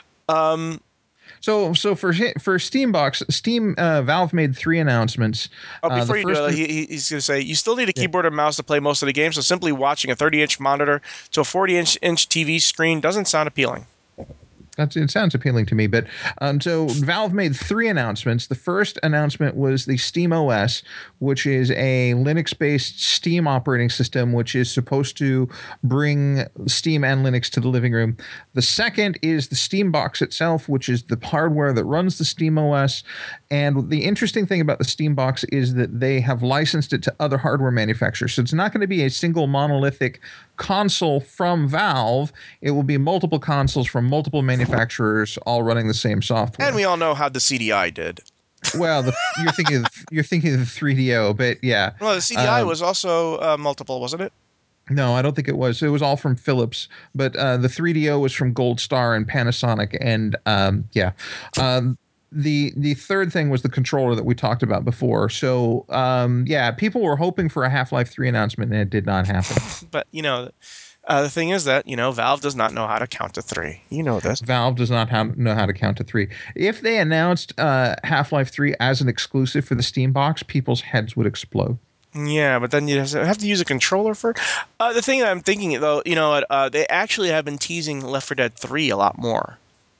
So for Steambox, Valve made 3 announcements. Oh, The before you do first it, one, he's going to say you still need a yeah. keyboard and mouse to play most of the game. So simply watching a 30-inch monitor to a 40-inch TV screen doesn't sound appealing. It sounds appealing to me, but so Valve made 3 announcements. The first announcement was the Steam OS, which is a Linux-based Steam operating system, which is supposed to bring Steam and Linux to the living room. The second is the Steam Box itself, which is the hardware that runs the Steam OS. And the interesting thing about the Steam Box is that they have licensed it to other hardware manufacturers. So it's not going to be a single monolithic console from Valve. It will be multiple consoles from multiple manufacturers all running the same software. And we all know how the CDI did. Well, you're thinking of the 3DO, but yeah. Well, the CDI was also multiple, wasn't it? No, I don't think it was. It was all from Philips, but the 3DO was from Gold Star and Panasonic, and yeah. The third thing was the controller that we talked about before. So yeah, people were hoping for a Half-Life 3 announcement, and it did not happen. But you know, the thing is that Valve does not know how to count to 3. You know this. Valve does not know how to count to 3. If they announced Half-Life 3 as an exclusive for the Steam Box, people's heads would explode. Yeah, but then you have to use a controller for. The thing that I'm thinking though, they actually have been teasing Left 4 Dead 3 a lot more.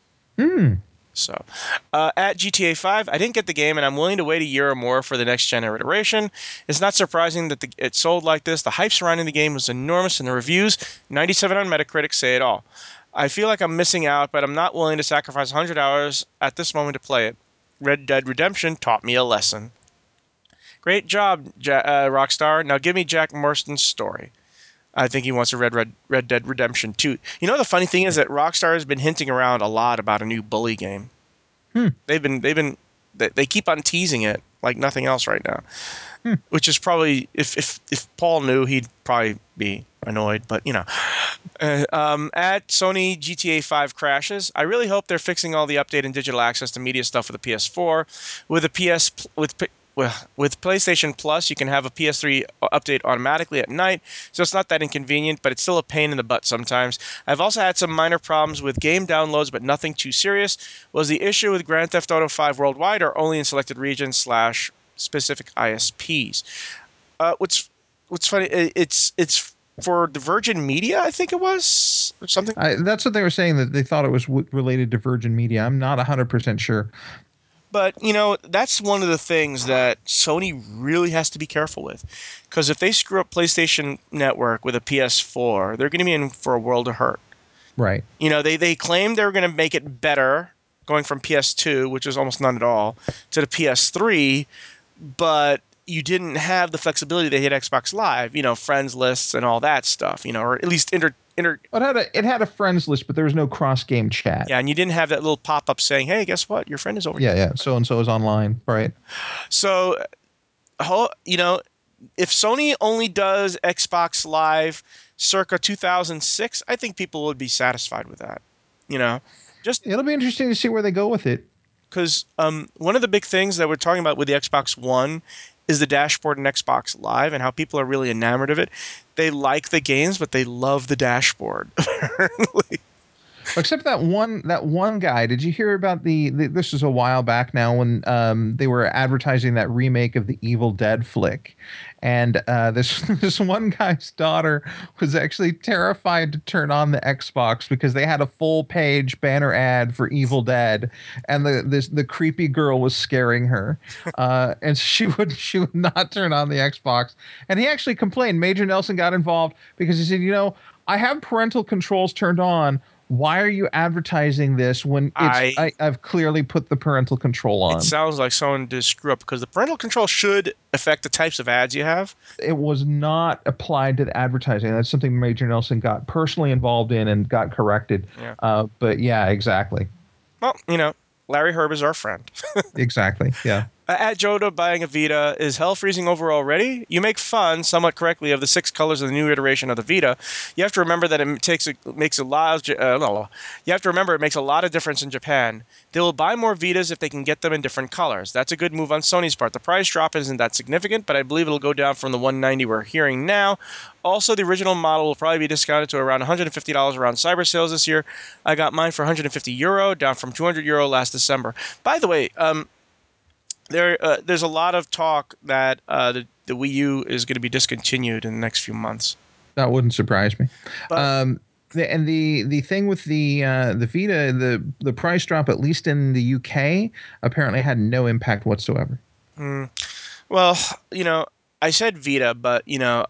So, at GTA 5, I didn't get the game, and I'm willing to wait a year or more for the next gen iteration. It's not surprising that it sold like this. The hype surrounding the game was enormous, and the reviews, 97 on Metacritic, say it all. I feel like I'm missing out, but I'm not willing to sacrifice 100 hours at this moment to play it. Red Dead Redemption taught me a lesson. Great job, Rockstar. Now give me Jack Marston's story. I think he wants a Red Dead Redemption 2. You know, the funny thing is that Rockstar has been hinting around a lot about a new Bully game. They keep on teasing it like nothing else right now. Which is probably, if Paul knew, he'd probably be annoyed. But at Sony GTA 5 crashes, I really hope they're fixing all the update and digital access to media stuff with the PS4. With PlayStation Plus, you can have a PS3 update automatically at night, so it's not that inconvenient, but it's still a pain in the butt sometimes. I've also had some minor problems with game downloads, but nothing too serious. Was the issue with Grand Theft Auto 5 worldwide or only in selected regions / specific ISPs? What's funny? It's for the Virgin Media, I think it was, or something. That's what they were saying, that they thought it was related to Virgin Media. I'm not 100% sure. But, that's one of the things that Sony really has to be careful with. Because if they screw up PlayStation Network with a PS4, they're going to be in for a world of hurt. Right. They claimed they were going to make it better going from PS2, which was almost none at all, to the PS3, but you didn't have the flexibility they had Xbox Live, friends lists and all that stuff, or at least It had a friends list, but there was no cross-game chat. Yeah, and you didn't have that little pop-up saying, hey, guess what? Your friend is over Yeah, here. yeah. So-and-so is online. Right. So, if Sony only does Xbox Live circa 2006, I think people would be satisfied with that. Just It'll be interesting to see where they go with it. because one of the big things that we're talking about with the Xbox One is the dashboard in Xbox Live and how people are really enamored of it. They like the games, but they love the dashboard. Apparently. Except that one guy. Did you hear about this was a while back now when they were advertising that remake of the Evil Dead flick, and this this one guy's daughter was actually terrified to turn on the Xbox because they had a full page banner ad for Evil Dead, and the creepy girl was scaring her, and she would not turn on the Xbox, and he actually complained. Major Nelson got involved because he said, I have parental controls turned on. Why are you advertising this when I've clearly put the parental control It on? sounds like someone did screw up because the parental control should affect the types of ads you have. It was not applied to the advertising. That's something Major Nelson got personally involved in and got corrected. Yeah. But yeah, exactly. Well, Larry Herb is our friend. Exactly. Yeah. At Joda buying a Vita, is hell freezing over already? You make fun, somewhat correctly, of the 6 colors of the new iteration of the Vita. You have to remember that makes a lot of, you have to remember it makes a lot of difference in Japan. They will buy more Vitas if they can get them in different colors. That's a good move on Sony's part. The price drop isn't that significant, but I believe it'll go down from the 190 we're hearing now. Also, the original model will probably be discounted to around $150 around cyber sales this year. I got mine for €150, down from €200 last December. By the way, there's a lot of talk that the Wii U is going to be discontinued in the next few months. That wouldn't surprise me. But The thing with the Vita, the price drop, at least in the UK, apparently had no impact whatsoever. well, I said Vita, but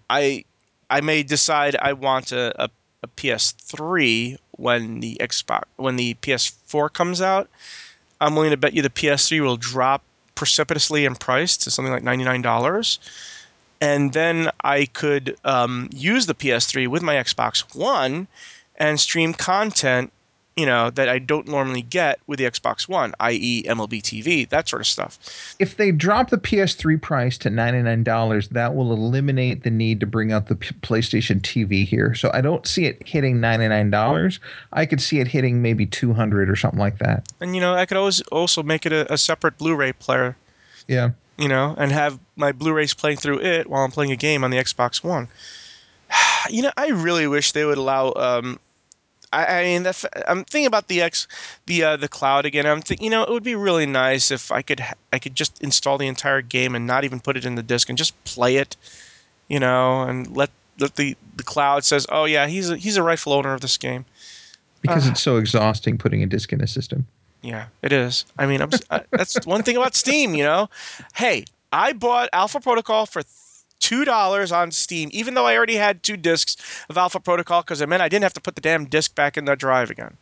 I may decide I want a PS3 when the PS4 comes out. I'm willing to bet you the PS3 will drop precipitously in price to something like $99. And then I could use the PS3 with my Xbox One and stream content, that I don't normally get with the Xbox One, i.e., MLB TV, that sort of stuff. If they drop the PS3 price to $99, that will eliminate the need to bring out the PlayStation TV here. So I don't see it hitting $99. I could see it hitting maybe 200 or something like that. And I could always also make it a separate Blu-ray player, Yeah. and have my Blu-rays playing through it while I'm playing a game on the Xbox One. I really wish they would allow. I mean, I'm thinking about the cloud again. I'm thinking, it would be really nice if I could just install the entire game and not even put it in the disc and just play it, and let the cloud says, oh yeah, he's a rightful owner of this game. Because it's so exhausting putting a disc in a system. Yeah, it is. I mean, that's one thing about Steam. Hey, I bought Alpha Protocol for $2 on Steam, even though I already had 2 discs of Alpha Protocol, because it meant I didn't have to put the damn disc back in the drive again.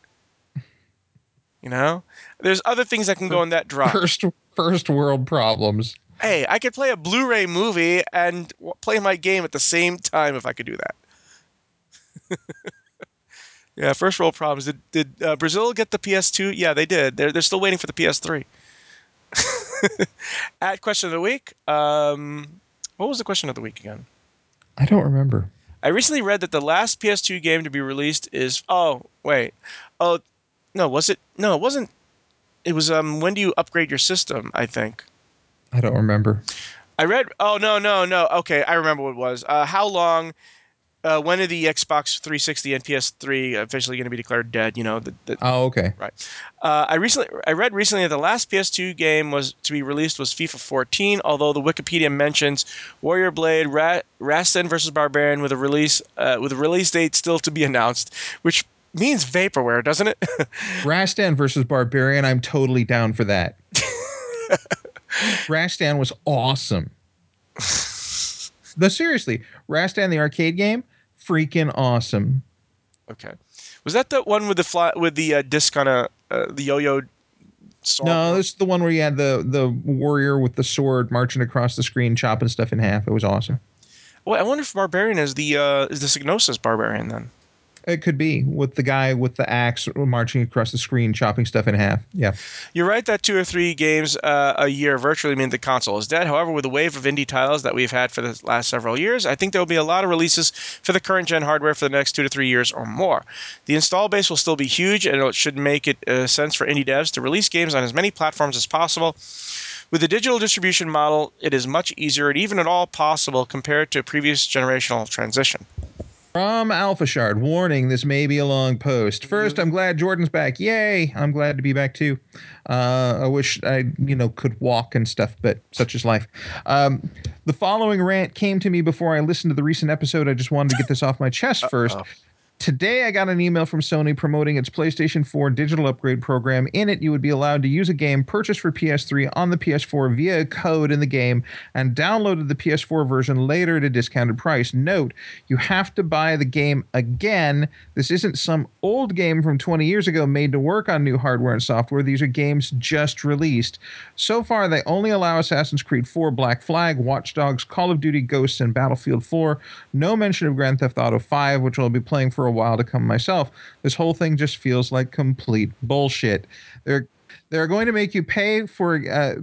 There's other things that can go in that drive. First world problems. Hey, I could play a Blu-ray movie and play my game at the same time if I could do that. Yeah, first world problems. Did Brazil get the PS2? Yeah, they did. They're still waiting for the PS3. At question of the week, what was the question of the week again? I don't remember. I recently read that the last PS2 game to be released is. Oh wait, oh no, was it? No, it wasn't. It was when do you upgrade your system? I think. I don't remember. I read. Oh no. Okay, I remember what it was. How long? When are the Xbox 360 and PS3 officially going to be declared dead? Oh, okay. Right. I read recently that the last PS2 game was to be released was FIFA 14. Although the Wikipedia mentions Warrior Blade, Rastan versus Barbarian with a release date still to be announced, which means vaporware, doesn't it? Rastan versus Barbarian. I'm totally down for that. Rastan was awesome. No, seriously, Rastan the arcade game, freaking awesome. Okay. Was that the one with the disc on the yo-yo? No, this is the one where you had the warrior with the sword marching across the screen, chopping stuff in half. It was awesome. Well, I wonder if Barbarian is the Psygnosis Barbarian then. It could be with the guy with the axe marching across the screen, chopping stuff in half. Yeah. You're right that 2 or 3 games a year virtually mean the console is dead. However, with the wave of indie titles that we've had for the last several years, I think there will be a lot of releases for the current gen hardware for the next 2 to 3 years or more. The install base will still be huge, and it should make it sense for indie devs to release games on as many platforms as possible. With the digital distribution model, it is much easier and even at all possible compared to a previous generational transition. From Alpha Shard, warning, this may be a long post. First, I'm glad Jordan's back. Yay! I'm glad to be back too. I wish I, could walk and stuff, but such is life. The following rant came to me before I listened to the recent episode. I just wanted to get this off my chest first. Today, I got an email from Sony promoting its PlayStation 4 digital upgrade program. In it, you would be allowed to use a game purchased for PS3 on the PS4 via a code in the game and downloaded the PS4 version later at a discounted price. Note, you have to buy the game again. This isn't some old game from 20 years ago made to work on new hardware and software. These are games just released. So far, they only allow Assassin's Creed 4, Black Flag, Watch Dogs, Call of Duty Ghosts, and Battlefield 4. No mention of Grand Theft Auto 5, which I'll be playing for a while to come myself. This whole thing just feels like complete bullshit. They're going to make you pay for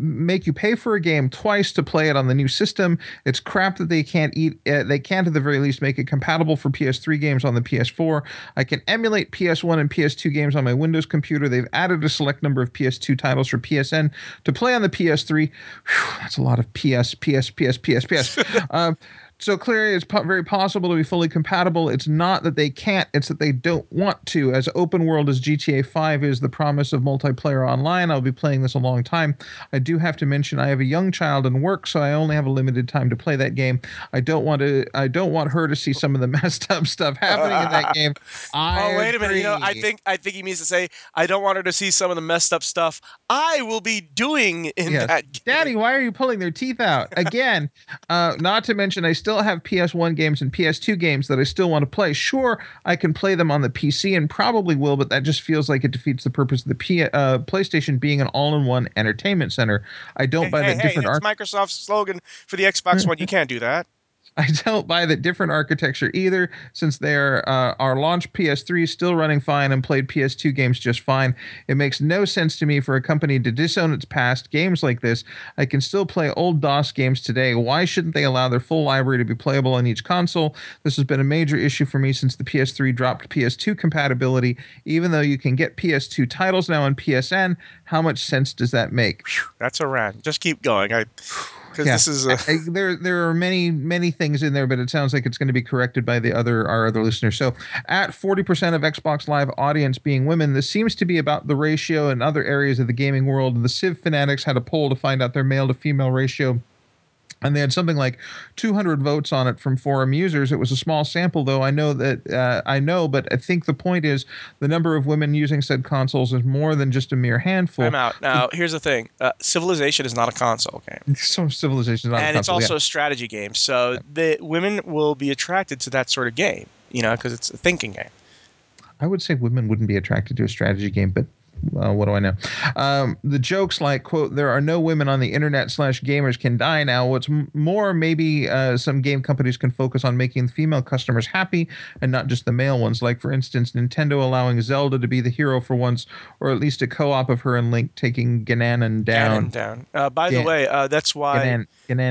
a game twice to play it on the new system. It's crap that they can't at the very least make it compatible for PS3 games on the PS4. I can emulate PS1 and PS2 games on my Windows computer. They've added a select number of PS2 titles for PSN to play on the PS3. Whew, that's a lot of PS. So clearly, it's very possible to be fully compatible. It's not that they can't, it's that they don't want to. As open world as GTA 5 is the promise of multiplayer online, I'll be playing this a long time. I do have to mention I have a young child and work, so I only have a limited time to play that game. I don't want her to see some of the messed up stuff happening in that game. Wait a minute. I think he means to say I don't want her to see some of the messed up stuff I will be doing in that game. Daddy, why are you pulling their teeth out? Again, not to mention I still have PS1 games and PS2 games that I still want to play. Sure, I can play them on the PC and probably will, but that just feels like it defeats the purpose of the PlayStation being an all-in-one entertainment center. I don't buy the different that's Microsoft's slogan for the Xbox One. You can't do that. I don't buy the different architecture either, since our launch PS3 is still running fine and played PS2 games just fine. It makes no sense to me for a company to disown its past. Games like this, I can still play old DOS games today. Why shouldn't they allow their full library to be playable on each console? This has been a major issue for me since the PS3 dropped PS2 compatibility. Even though you can get PS2 titles now on PSN, how much sense does that make? That's a rant. Just keep going. This is there are many things in there, but it sounds like it's going to be corrected by our other listeners. So, at 40% of Xbox Live audience being women, this seems to be about the ratio in other areas of the gaming world. The Civ Fanatics had a poll to find out their male to female ratio, and they had something like 200 votes on it from forum users. It was a small sample, though. But I think the point is the number of women using said consoles is more than just a mere handful. I'm out. Now, here's the thing. Civilization is not a console game. So Civilization is not a console, and it's also a strategy game. So the women will be attracted to that sort of game, because it's a thinking game. I would say women wouldn't be attracted to a strategy game, but what do I know? The jokes like, quote, there are no women on the internet / gamers can die now. What's more, maybe some game companies can focus on making female customers happy and not just the male ones. Like, for instance, Nintendo allowing Zelda to be the hero for once, or at least a co-op of her and Link taking Ganon down. By the way, that's why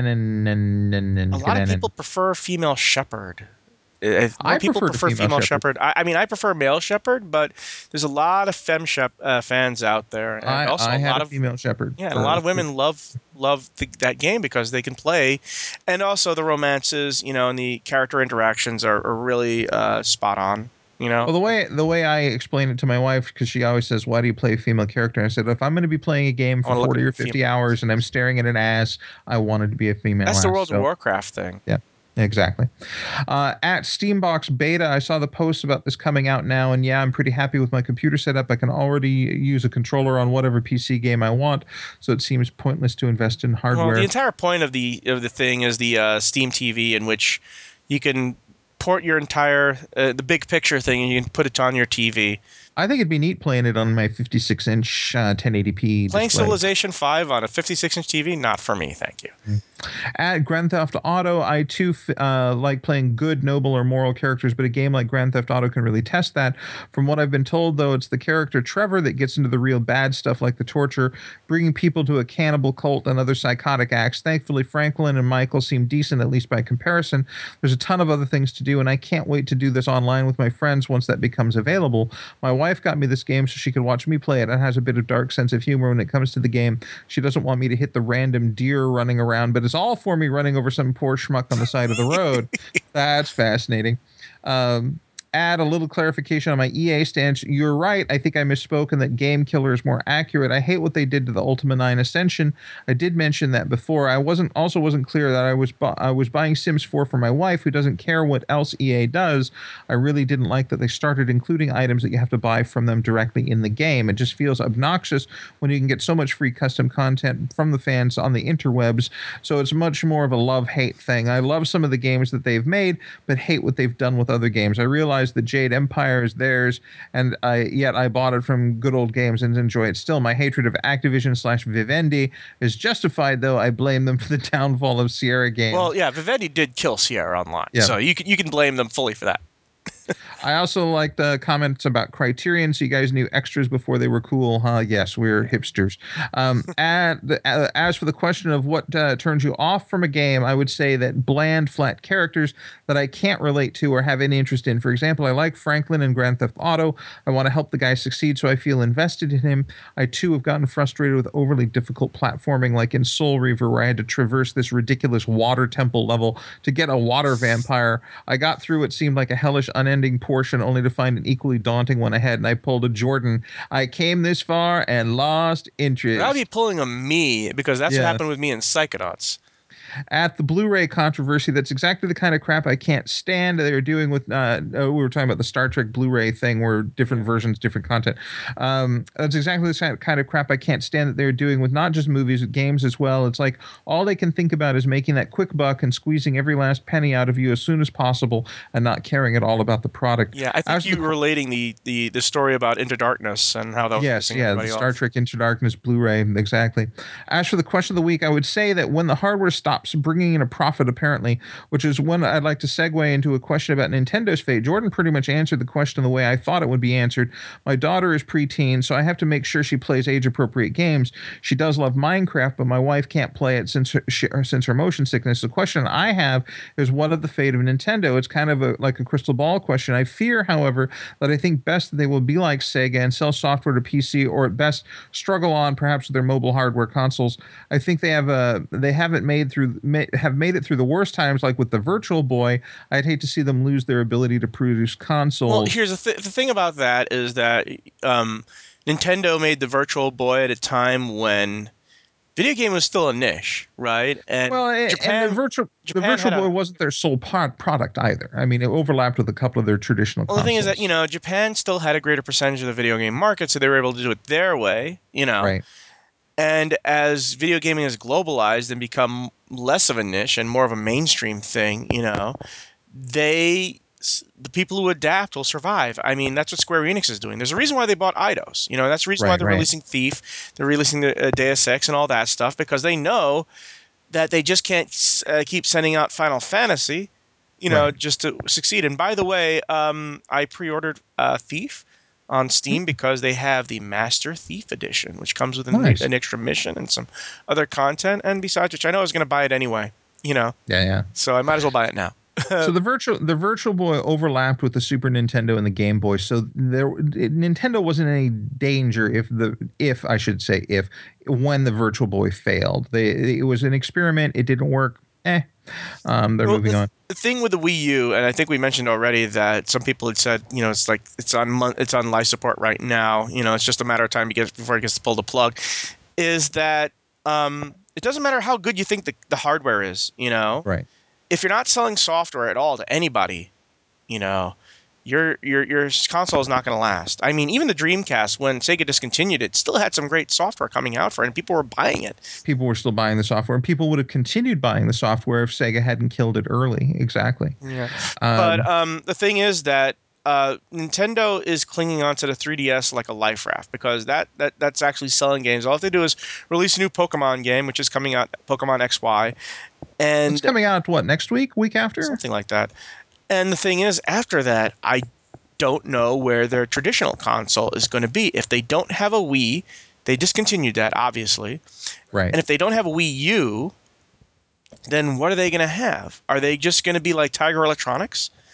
Ganon. A lot of people prefer female shepherd. People prefer female shepherd. I prefer male shepherd, but there's a lot of fans out there, and also I had a female shepherd. Yeah, and a lot of women love that game because they can play, and also the romances, and the character interactions are really spot on. Well, the way I explain it to my wife, because she always says, "Why do you play a female character?" I said, if I'm going to be playing a game for 40 or 50 hours and I'm staring at an ass, I want it to be a female. That's the World of Warcraft thing. Yeah. Exactly. At Steambox Beta, I saw the post about this coming out now, and yeah, I'm pretty happy with my computer setup. I can already use a controller on whatever PC game I want, so it seems pointless to invest in hardware. Well, the entire point of the thing is the Steam TV, in which you can port your entire the big picture thing, and you can put it on your TV. I think it'd be neat playing it on my 56-inch 1080p Playing display. Civilization 5 on a 56-inch TV? Not for me, thank you. At Grand Theft Auto, I too like playing good, noble, or moral characters, but a game like Grand Theft Auto can really test that. From what I've been told, though, it's the character Trevor that gets into the real bad stuff, like the torture, bringing people to a cannibal cult, and other psychotic acts. Thankfully, Franklin and Michael seem decent, at least by comparison. There's a ton of other things to do, and I can't wait to do this online with my friends once that becomes available. My wife wife got me this game so she could watch me play it. It has a bit of dark sense of humor when it comes to the game. She doesn't want me to hit the random deer running around, but it's all for me running over some poor schmuck on the side of the road. That's fascinating. Add a little clarification on my EA stance. You're right. I think I misspoke and that Game Killer is more accurate. I hate what they did to the Ultima 9 Ascension. I did mention that before. I wasn't clear that I was buying Sims 4 for my wife, who doesn't care what else EA does. I really didn't like that they started including items that you have to buy from them directly in the game. It just feels obnoxious when you can get so much free custom content from the fans on the interwebs. So it's much more of a love-hate thing. I love some of the games that they've made, but hate what they've done with other games. I realize the Jade Empire is theirs, and yet I bought it from Good Old Games and enjoy it still. My hatred of Activision/Vivendi is justified, though. I blame them for the downfall of Sierra Games. Well, yeah, Vivendi did kill Sierra Online, Yeah. so you can blame them fully for that. I also like the comments about Criterion. So you guys knew extras before they were cool, huh? Yes, we're hipsters. As for the question of what turns you off from a game, I would say that bland, flat characters that I can't relate to or have any interest in. For example, I like Franklin in Grand Theft Auto. I want to help the guy succeed, so I feel invested in him. I too have gotten frustrated with overly difficult platforming, like in Soul Reaver, where I had to traverse this ridiculous water temple level to get a water vampire. I got through what seemed like a hellish, unending portion only to find an equally daunting one ahead, and I pulled a Jordan. I came this far and lost interest. I'll be pulling a me, because that's what Yes. happened with me in Psychonauts. At the Blu-ray controversy, that's exactly the kind of crap I can't stand. They were doing with we were talking about the Star Trek Blu-ray thing, where different versions, different content. That's exactly the kind of crap I can't stand that they're doing with not just movies, but games as well. It's like all they can think about is making that quick buck and squeezing every last penny out of you as soon as possible, and not caring at all about the product. Yeah, I think you were relating the story about Into Darkness and how that was Yes, pissing yeah, the everybody Star off. Trek Into Darkness Blu-ray, exactly. As for the question of the week, I would say that when the hardware stops bringing in a profit, apparently, which is when I'd like to segue into a question about Nintendo's fate. Jordan pretty much answered the question the way I thought it would be answered. My daughter is preteen, so I have to make sure she plays age-appropriate games. She does love Minecraft, but my wife can't play it since her motion sickness. The question I have is, what of the fate of Nintendo? It's kind of like a crystal ball question. I fear, however, that I think best that they will be like Sega and sell software to PC, or at best struggle on perhaps with their mobile hardware consoles. I think they haven't made it through the worst times, like with the Virtual Boy. I'd hate to see them lose their ability to produce consoles. Well, here's the thing about that is that Nintendo made the Virtual Boy at a time when video game was still a niche, right? And the Virtual Boy wasn't their sole product either. I mean, it overlapped with a couple of their traditional consoles. The thing is that, Japan still had a greater percentage of the video game market, so they were able to do it their way, Right. And as video gaming has globalized and become less of a niche and more of a mainstream thing, the people who adapt will survive. I mean, that's what Square Enix is doing. There's a reason why they bought Eidos. That's the reason why they're releasing Thief, they're releasing the Deus Ex and all that stuff, because they know that they just can't keep sending out Final Fantasy, just to succeed. And by the way, I pre-ordered Thief on Steam because they have the Master Thief Edition, which comes with an extra mission and some other content. And besides which, I know I was going to buy it anyway, Yeah. So I might as well buy it now. So the Virtual Boy overlapped with the Super Nintendo and the Game Boy, so Nintendo wasn't in any danger when the Virtual Boy failed. It was an experiment. It didn't work. They're moving on. The thing with the Wii U, and I think we mentioned already that some people had said, it's on life support right now. It's just a matter of time before it gets to pull the plug. Is that it doesn't matter how good you think the hardware is, Right. If you're not selling software at all to anybody, your console is not going to last. I mean, even the Dreamcast, when Sega discontinued it, still had some great software coming out for it, and people were buying it. People were still buying the software, and people would have continued buying the software if Sega hadn't killed it early. Exactly. Yeah. But the thing is that Nintendo is clinging onto the 3DS like a life raft, because that's actually selling games. All they do is release a new Pokemon game, which is coming out, Pokemon XY. And it's coming out, what, next week after? Something like that. And the thing is, after that, I don't know where their traditional console is going to be. If they don't have a Wii, they discontinued that, obviously. Right. And if they don't have a Wii U, then what are they going to have? Are they just going to be like Tiger Electronics?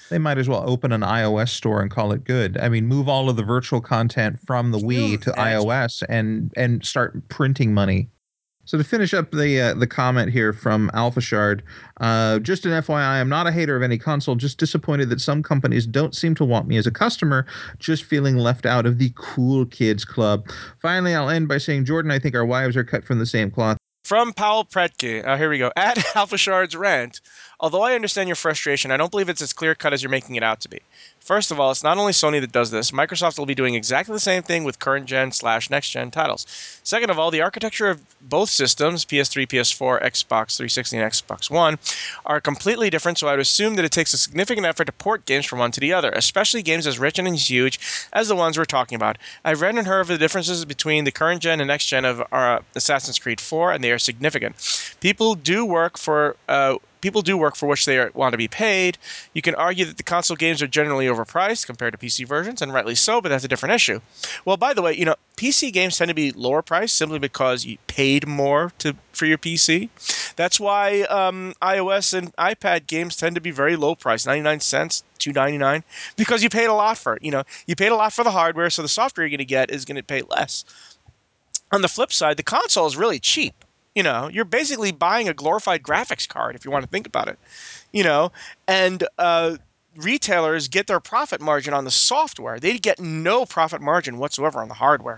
They might as well open an iOS store and call it good. I mean, move all of the virtual content from the Can you Wii to imagine? iOS and start printing money. So to finish up the comment here from Alpha Shard, just an FYI, I'm not a hater of any console, just disappointed that some companies don't seem to want me as a customer, just feeling left out of the cool kids club. Finally, I'll end by saying, Jordan, I think our wives are cut from the same cloth. From Powell Pretke, here we go. At Alpha Shard's rant, although I understand your frustration, I don't believe it's as clear cut as you're making it out to be. First of all, it's not only Sony that does this. Microsoft will be doing exactly the same thing with current gen / next gen titles. Second of all, the architecture of both systems, PS3, PS4, Xbox 360, and Xbox One, are completely different, so I would assume that it takes a significant effort to port games from one to the other, especially games as rich and as huge as the ones we're talking about. I've read and heard of the differences between the current gen and next gen of Assassin's Creed 4, and they are significant. People do work for which they want to be paid. You can argue that the console games are generally overpriced compared to PC versions, and rightly so, but that's a different issue. Well, by the way, PC games tend to be lower priced simply because you paid more for your PC. That's why iOS and iPad games tend to be very low priced, 99 cents, $2.99, because you paid a lot for it. You paid a lot for the hardware, so the software you're going to get is going to pay less. On the flip side, the console is really cheap. You're basically buying a glorified graphics card if you want to think about it. And retailers get their profit margin on the software. They get no profit margin whatsoever on the hardware.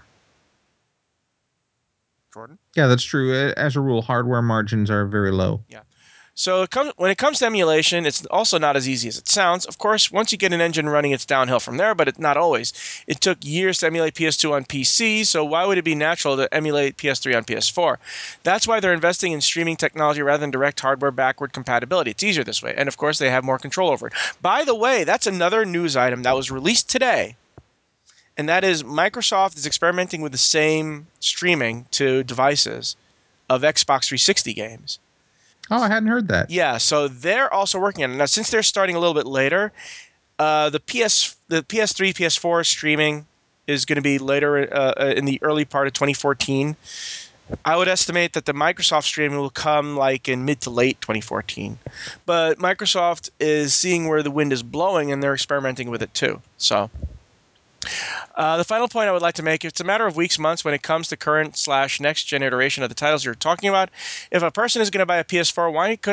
Jordan? Yeah, that's true. As a rule, hardware margins are very low. Yeah. So when it comes to emulation, it's also not as easy as it sounds. Of course, once you get an engine running, it's downhill from there, but not always. It took years to emulate PS2 on PC, so why would it be natural to emulate PS3 on PS4? That's why they're investing in streaming technology rather than direct hardware backward compatibility. It's easier this way, and of course, they have more control over it. By the way, that's another news item that was released today, and that is Microsoft is experimenting with the same streaming to devices of Xbox 360 games. Oh, I hadn't heard that. Yeah, so they're also working on it. Now, since they're starting a little bit later, the PS3, PS4 streaming is going to be later in the early part of 2014. I would estimate that the Microsoft streaming will come like in mid to late 2014. But Microsoft is seeing where the wind is blowing, and they're experimenting with it too. So the final point I would like to make, it's a matter of weeks, months when it comes to current / next gen iteration of the titles you're talking about. If a person is going to buy a PS4,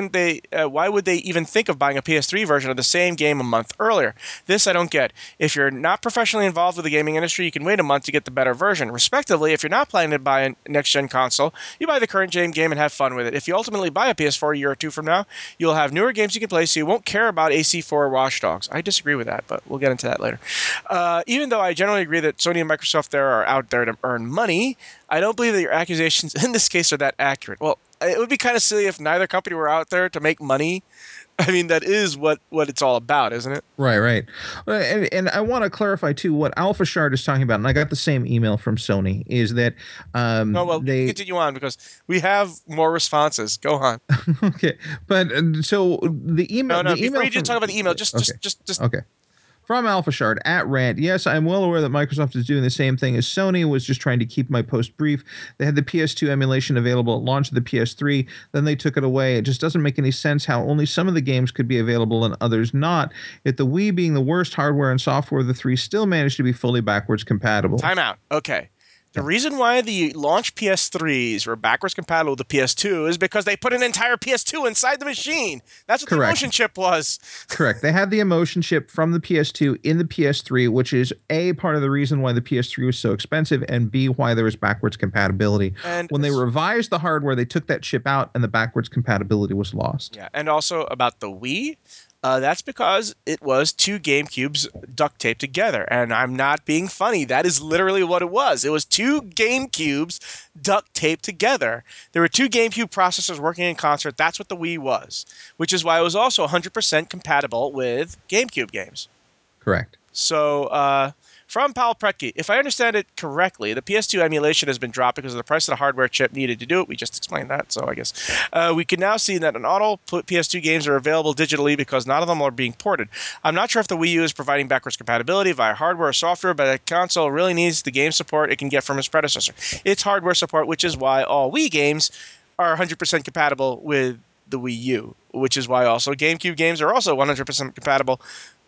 why would they even think of buying a PS3 version of the same game a month earlier? This I don't get. If you're not professionally involved with the gaming industry, you can wait a month to get the better version. Respectively, if you're not planning to buy a next gen console, you buy the current gen game and have fun with it. If you ultimately buy a PS4 a year or two from now, you'll have newer games you can play, so you won't care about AC4 or Watch Dogs. I disagree with that, but we'll get into that later. Even though I generally agree that Sony and Microsoft there are out there to earn money, I don't believe that your accusations in this case are that accurate. Well, it would be kind of silly if neither company were out there to make money. I mean, that is what it's all about, isn't it? Right, right. And I want to clarify too what Alpha Shard is talking about, and I got the same email from Sony, is that No, well, you can they continue on because we have more responses. Go on. okay, but so No, no. the Before email you do talk from about the email, okay, just. okay. From Alpha Shard at Rant. Yes, I'm well aware that Microsoft is doing the same thing as Sony, was just trying to keep my post brief. They had the PS2 emulation available at launch of the PS3, then they took it away. It just doesn't make any sense how only some of the games could be available and others not. Yet the Wii, being the worst hardware and software of the three, still managed to be fully backwards compatible. Time out. Okay. The Yeah. reason why the launch PS3s were backwards compatible with the PS2 is because they put an entire PS2 inside the machine. That's what the Correct. emotion chip was. Correct. They had the emotion chip from the PS2 in the PS3, which is A, part of the reason why the PS3 was so expensive, and B, why there was backwards compatibility. And When they revised the hardware, they took that chip out and the backwards compatibility was lost. yeah, and also about the Wii, that's because it was two GameCubes duct taped together. And I'm not being funny. That is literally what it was. It was two GameCubes duct taped together. There were two GameCube processors working in concert. That's what the Wii was, which is why it was also 100% compatible with GameCube games. Correct. So, from Paul Pretke, if I understand it correctly, the PS2 emulation has been dropped because of the price of the hardware chip needed to do it. We just explained that, so I guess we can now see that not all PS2 games are available digitally because none of them are being ported. I'm not sure if the Wii U is providing backwards compatibility via hardware or software, but the console really needs the game support it can get from its predecessor. It's hardware support, which is why all Wii games are 100% compatible with the Wii U, which is why also GameCube games are also 100% compatible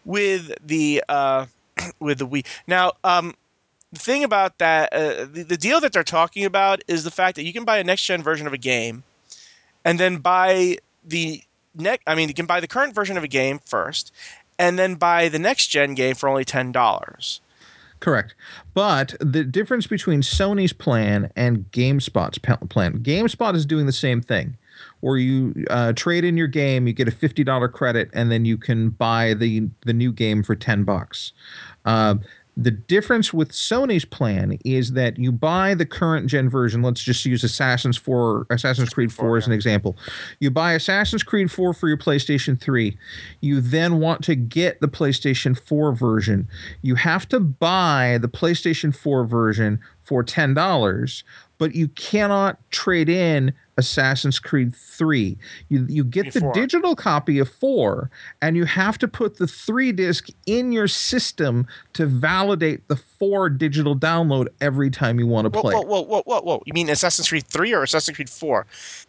with the with the Wii. Now, the thing about that, the deal that they're talking about is the fact that you can buy a next gen version of a game, and then buy the you can buy the current version of a game first, and then buy the next gen game for only $10. Correct. But the difference between Sony's plan and GameSpot's plan, GameSpot is doing the same thing, where you trade in your game, you get a $50 credit, and then you can buy the new game for $10. Uh, the difference with Sony's plan is that you buy the current gen version. Let's just use Assassin's Creed 4 as an example. You buy Assassin's Creed 4 for your PlayStation 3. You then want to get the PlayStation 4 version. You have to buy the PlayStation 4 version for $10, but you cannot trade in Assassin's Creed 3. You get the digital copy of 4, and you have to put the 3 disc in your system to validate the 4 digital download every time you want to play. Whoa. You mean Assassin's Creed 3 or Assassin's Creed 4?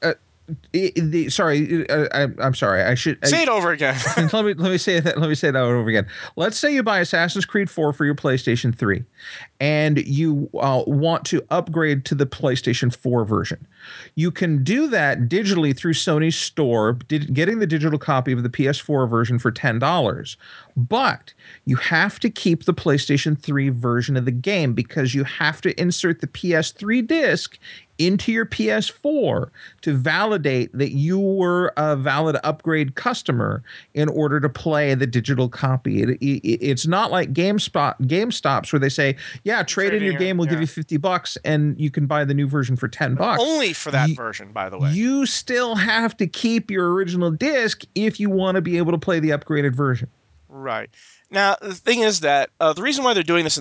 I'm sorry. I should say it over again. let me say that. Let me say that over again. Let's say you buy Assassin's Creed 4 for your PlayStation 3, and you want to upgrade to the PlayStation 4 version. You can do that digitally through Sony's store, getting the digital copy of the PS4 version for $10. But you have to keep the PlayStation 3 version of the game, because you have to insert the PS3 disc into your PS4 to validate that you were a valid upgrade customer in order to play the digital copy. It's not like GameStops where they say, yeah, trade in your game, we'll give you $50 and you can buy the new version for $10. Only for that version, by the way. You still have to keep your original disc if you want to be able to play the upgraded version. Right. Now, the thing is that the reason why they're doing this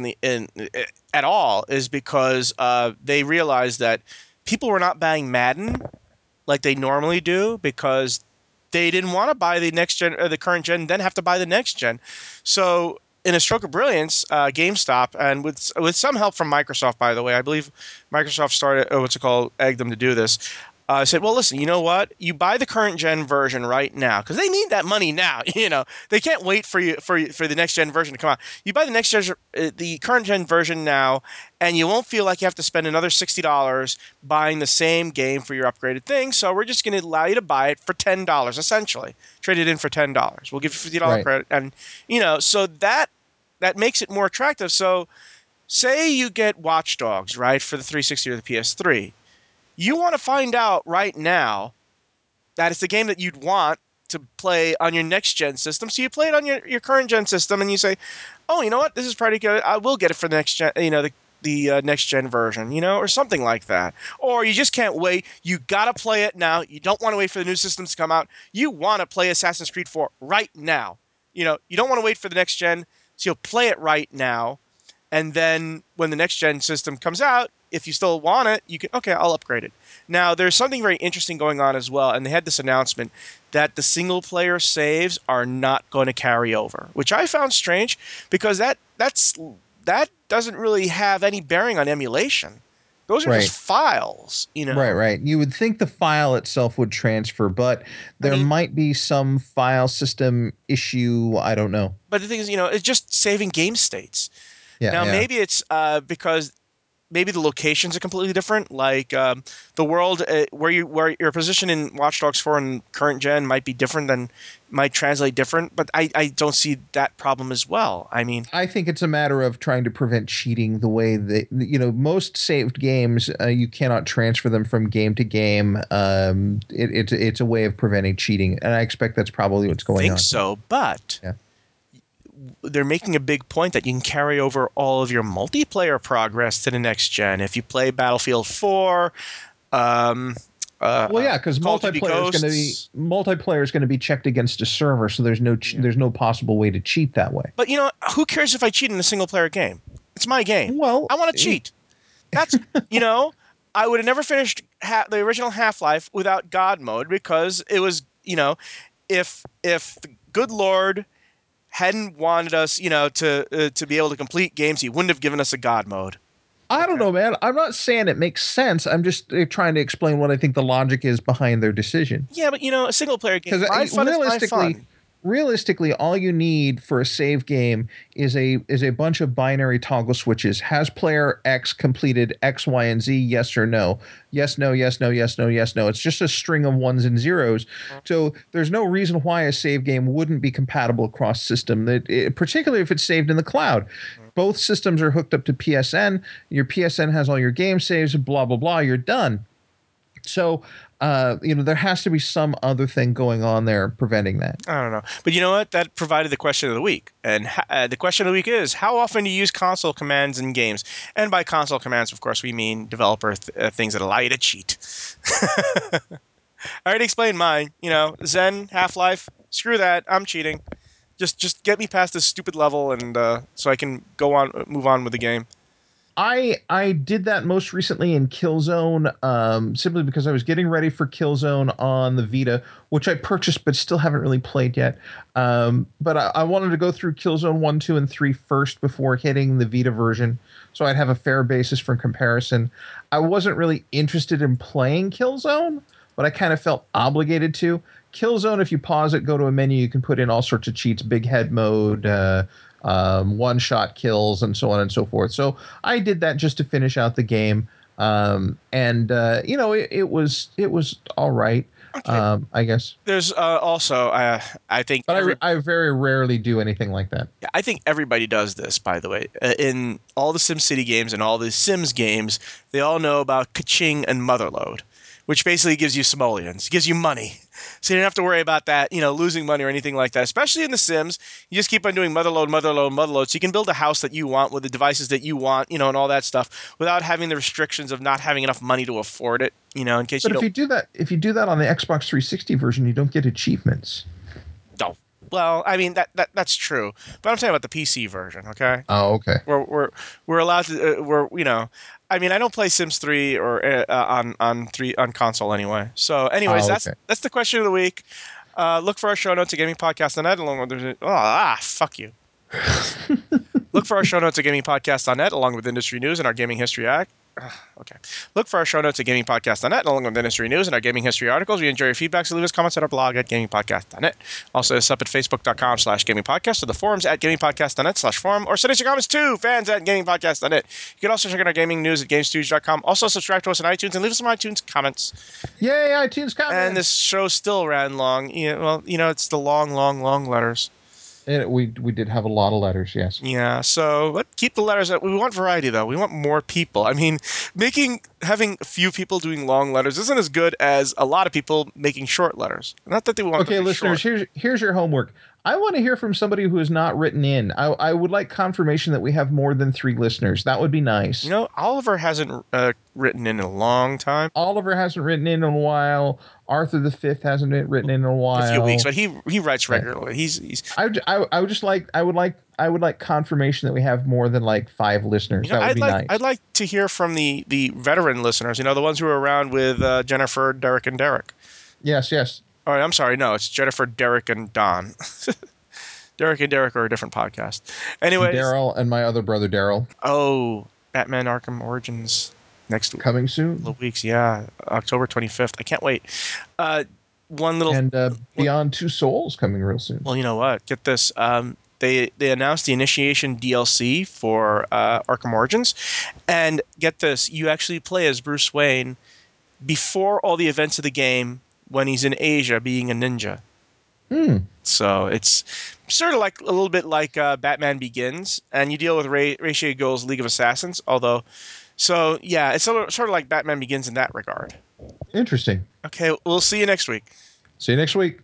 at all is because they realized that people were not buying Madden like they normally do, because they didn't want to buy the next gen or the current gen, then have to buy the next gen. So, in a stroke of brilliance, GameStop, and with some help from Microsoft, by the way, I believe Microsoft egged them to do this. Said, well, listen, you know what? You buy the current gen version right now, because they need that money now. They can't wait for the next gen version to come out. You buy the current gen version now, and you won't feel like you have to spend another $60 buying the same game for your upgraded thing. So we're just going to allow you to buy it for $10, essentially. Trade it in for $10. We'll give you $50 credit, and so that makes it more attractive. So, say you get Watch Dogs, right, for the 360 or the PS3. You want to find out right now that it's the game that you'd want to play on your next gen system. So you play it on your current gen system, and you say, "Oh, you know what? This is pretty good. I will get it for the next gen. The next gen version, or something like that." Or you just can't wait. You gotta play it now. You don't want to wait for the new systems to come out. You want to play Assassin's Creed 4 right now. You don't want to wait for the next gen, so you'll play it right now. And then when the next gen system comes out, if you still want it, you can, okay, I'll upgrade it. Now, there's something very interesting going on as well, and they had this announcement that the single player saves are not going to carry over, which I found strange, because that doesn't really have any bearing on emulation. Those are just files, Right. You would think the file itself would transfer, but there might be some file system issue. I don't know. But the thing is, it's just saving game states. Yeah. Now, maybe it's because maybe the locations are completely different. Like the world where your position in Watch Dogs 4 and current gen might translate different. But I don't see that problem as well. I think it's a matter of trying to prevent cheating. The way that most saved games, you cannot transfer them from game to game. It's a way of preventing cheating, and I expect that's probably what's going on. I think so, but they're making a big point that you can carry over all of your multiplayer progress to the next gen. If you play Battlefield 4, because multiplayer is going to be checked against a server, so there's no possible way to cheat that way. But who cares if I cheat in a single player game? It's my game. Well, I want to cheat. That's I would have never finished the original Half-Life without God mode, because it was if the good Lord hadn't wanted us, to be able to complete games, he wouldn't have given us a God mode. I don't know, man. I'm not saying it makes sense. I'm just trying to explain what I think the logic is behind their decision. Yeah, but a single player game, my fun is my fun. realistically, all you need for a save game is a bunch of binary toggle switches. Has player X completed X, Y, and Z? Yes or no? Yes, no, yes, no, yes, no, yes, no. It's just a string of ones and zeros. So there's no reason why a save game wouldn't be compatible across system. Particularly if it's saved in the cloud. Both systems are hooked up to PSN. Your PSN has all your game saves. Blah blah blah. You're done. So, there has to be some other thing going on there preventing that. I don't know. But you know what? That provided the question of the week. And the question of the week is, how often do you use console commands in games? And by console commands, of course, we mean developer things that allow you to cheat. I already explained mine. Zen, Half-Life, screw that. I'm cheating. Just get me past this stupid level and so I can move on with the game. I did that most recently in Killzone, simply because I was getting ready for Killzone on the Vita, which I purchased but still haven't really played yet. But I wanted to go through Killzone 1, 2, and 3 first before hitting the Vita version, so I'd have a fair basis for comparison. I wasn't really interested in playing Killzone, but I kind of felt obligated to. Killzone, if you pause it, go to a menu, you can put in all sorts of cheats, big head mode, one-shot kills, and so on and so forth. So I did that just to finish out the game, it was all right. Okay. I guess. There's also, I think, But I very rarely do anything like that. yeah, I think everybody does this, by the way. In all the SimCity games and all the Sims games, they all know about Kaching and Motherload, which basically gives you simoleons, gives you money. So you don't have to worry about that, losing money or anything like that. Especially in the Sims, you just keep on doing Motherload, Motherload, Motherload. So you can build a house that you want with the devices that you want, and all that stuff without having the restrictions of not having enough money to afford it, in case But you don't. if you do that on the Xbox 360 version, you don't get achievements. No. Well, I mean that's true, but I'm talking about the PC version. Okay, Oh, okay. we're allowed to I mean I don't play Sims 3 or on console anyway. So, anyways, Oh, that's okay. that's the question of the week. Look for our show notes at gamingpodcast.net along with fuck you. Look for our show notes at gamingpodcast.net along with industry news and our gaming history act. Okay. Look for our show notes at gamingpodcast.net along with industry news and our gaming history articles. We enjoy your feedback, so leave us comments at our blog at gamingpodcast.net. Also, us up at facebook.com/gamingpodcast or the forums at gamingpodcast.net/forum, or send us your comments to fans at gamingpodcast.net. You can also check out our gaming news at gamestudio.com. Also, subscribe to us on iTunes and leave us some iTunes comments. Yay, iTunes comments! And this show still ran long. It's the long, long, long letters. We did have a lot of letters, yes. Yeah, so keep the letters. We want variety, though. We want more people. I mean, having a few people doing long letters isn't as good as a lot of people making short letters. Not that they want them to be listeners, short. here's your homework. I want to hear from somebody who has not written in. I would like confirmation that we have more than 3 listeners. That would be nice. Oliver hasn't written in a long time. Oliver hasn't written in a while. Arthur the Fifth hasn't written in a while. A few weeks, but he writes regularly. He's. I would like confirmation that we have more than like 5 listeners. That would be nice. I'd like to hear from the veteran listeners. The ones who were around with Jennifer, Derek, and Derek. Yes. Oh, I'm sorry. No, it's Jennifer, Derek, and Don. Derek and Derek are a different podcast. Anyways. Daryl and my other brother, Daryl. Oh, Batman Arkham Origins next week. Coming soon. Couple of weeks, yeah. October 25th. I can't wait. One little... And Beyond Two Souls coming real soon. Well, you know what? Get this. They announced the Initiation DLC for Arkham Origins. And get this. You actually play as Bruce Wayne before all the events of the game when he's in Asia being a ninja. So it's sort of like a little bit like Batman Begins, and you deal with Ra's al Ghul's League of Assassins. So yeah, it's sort of like Batman Begins in that regard. Interesting. Okay, we'll see you next week. See you next week.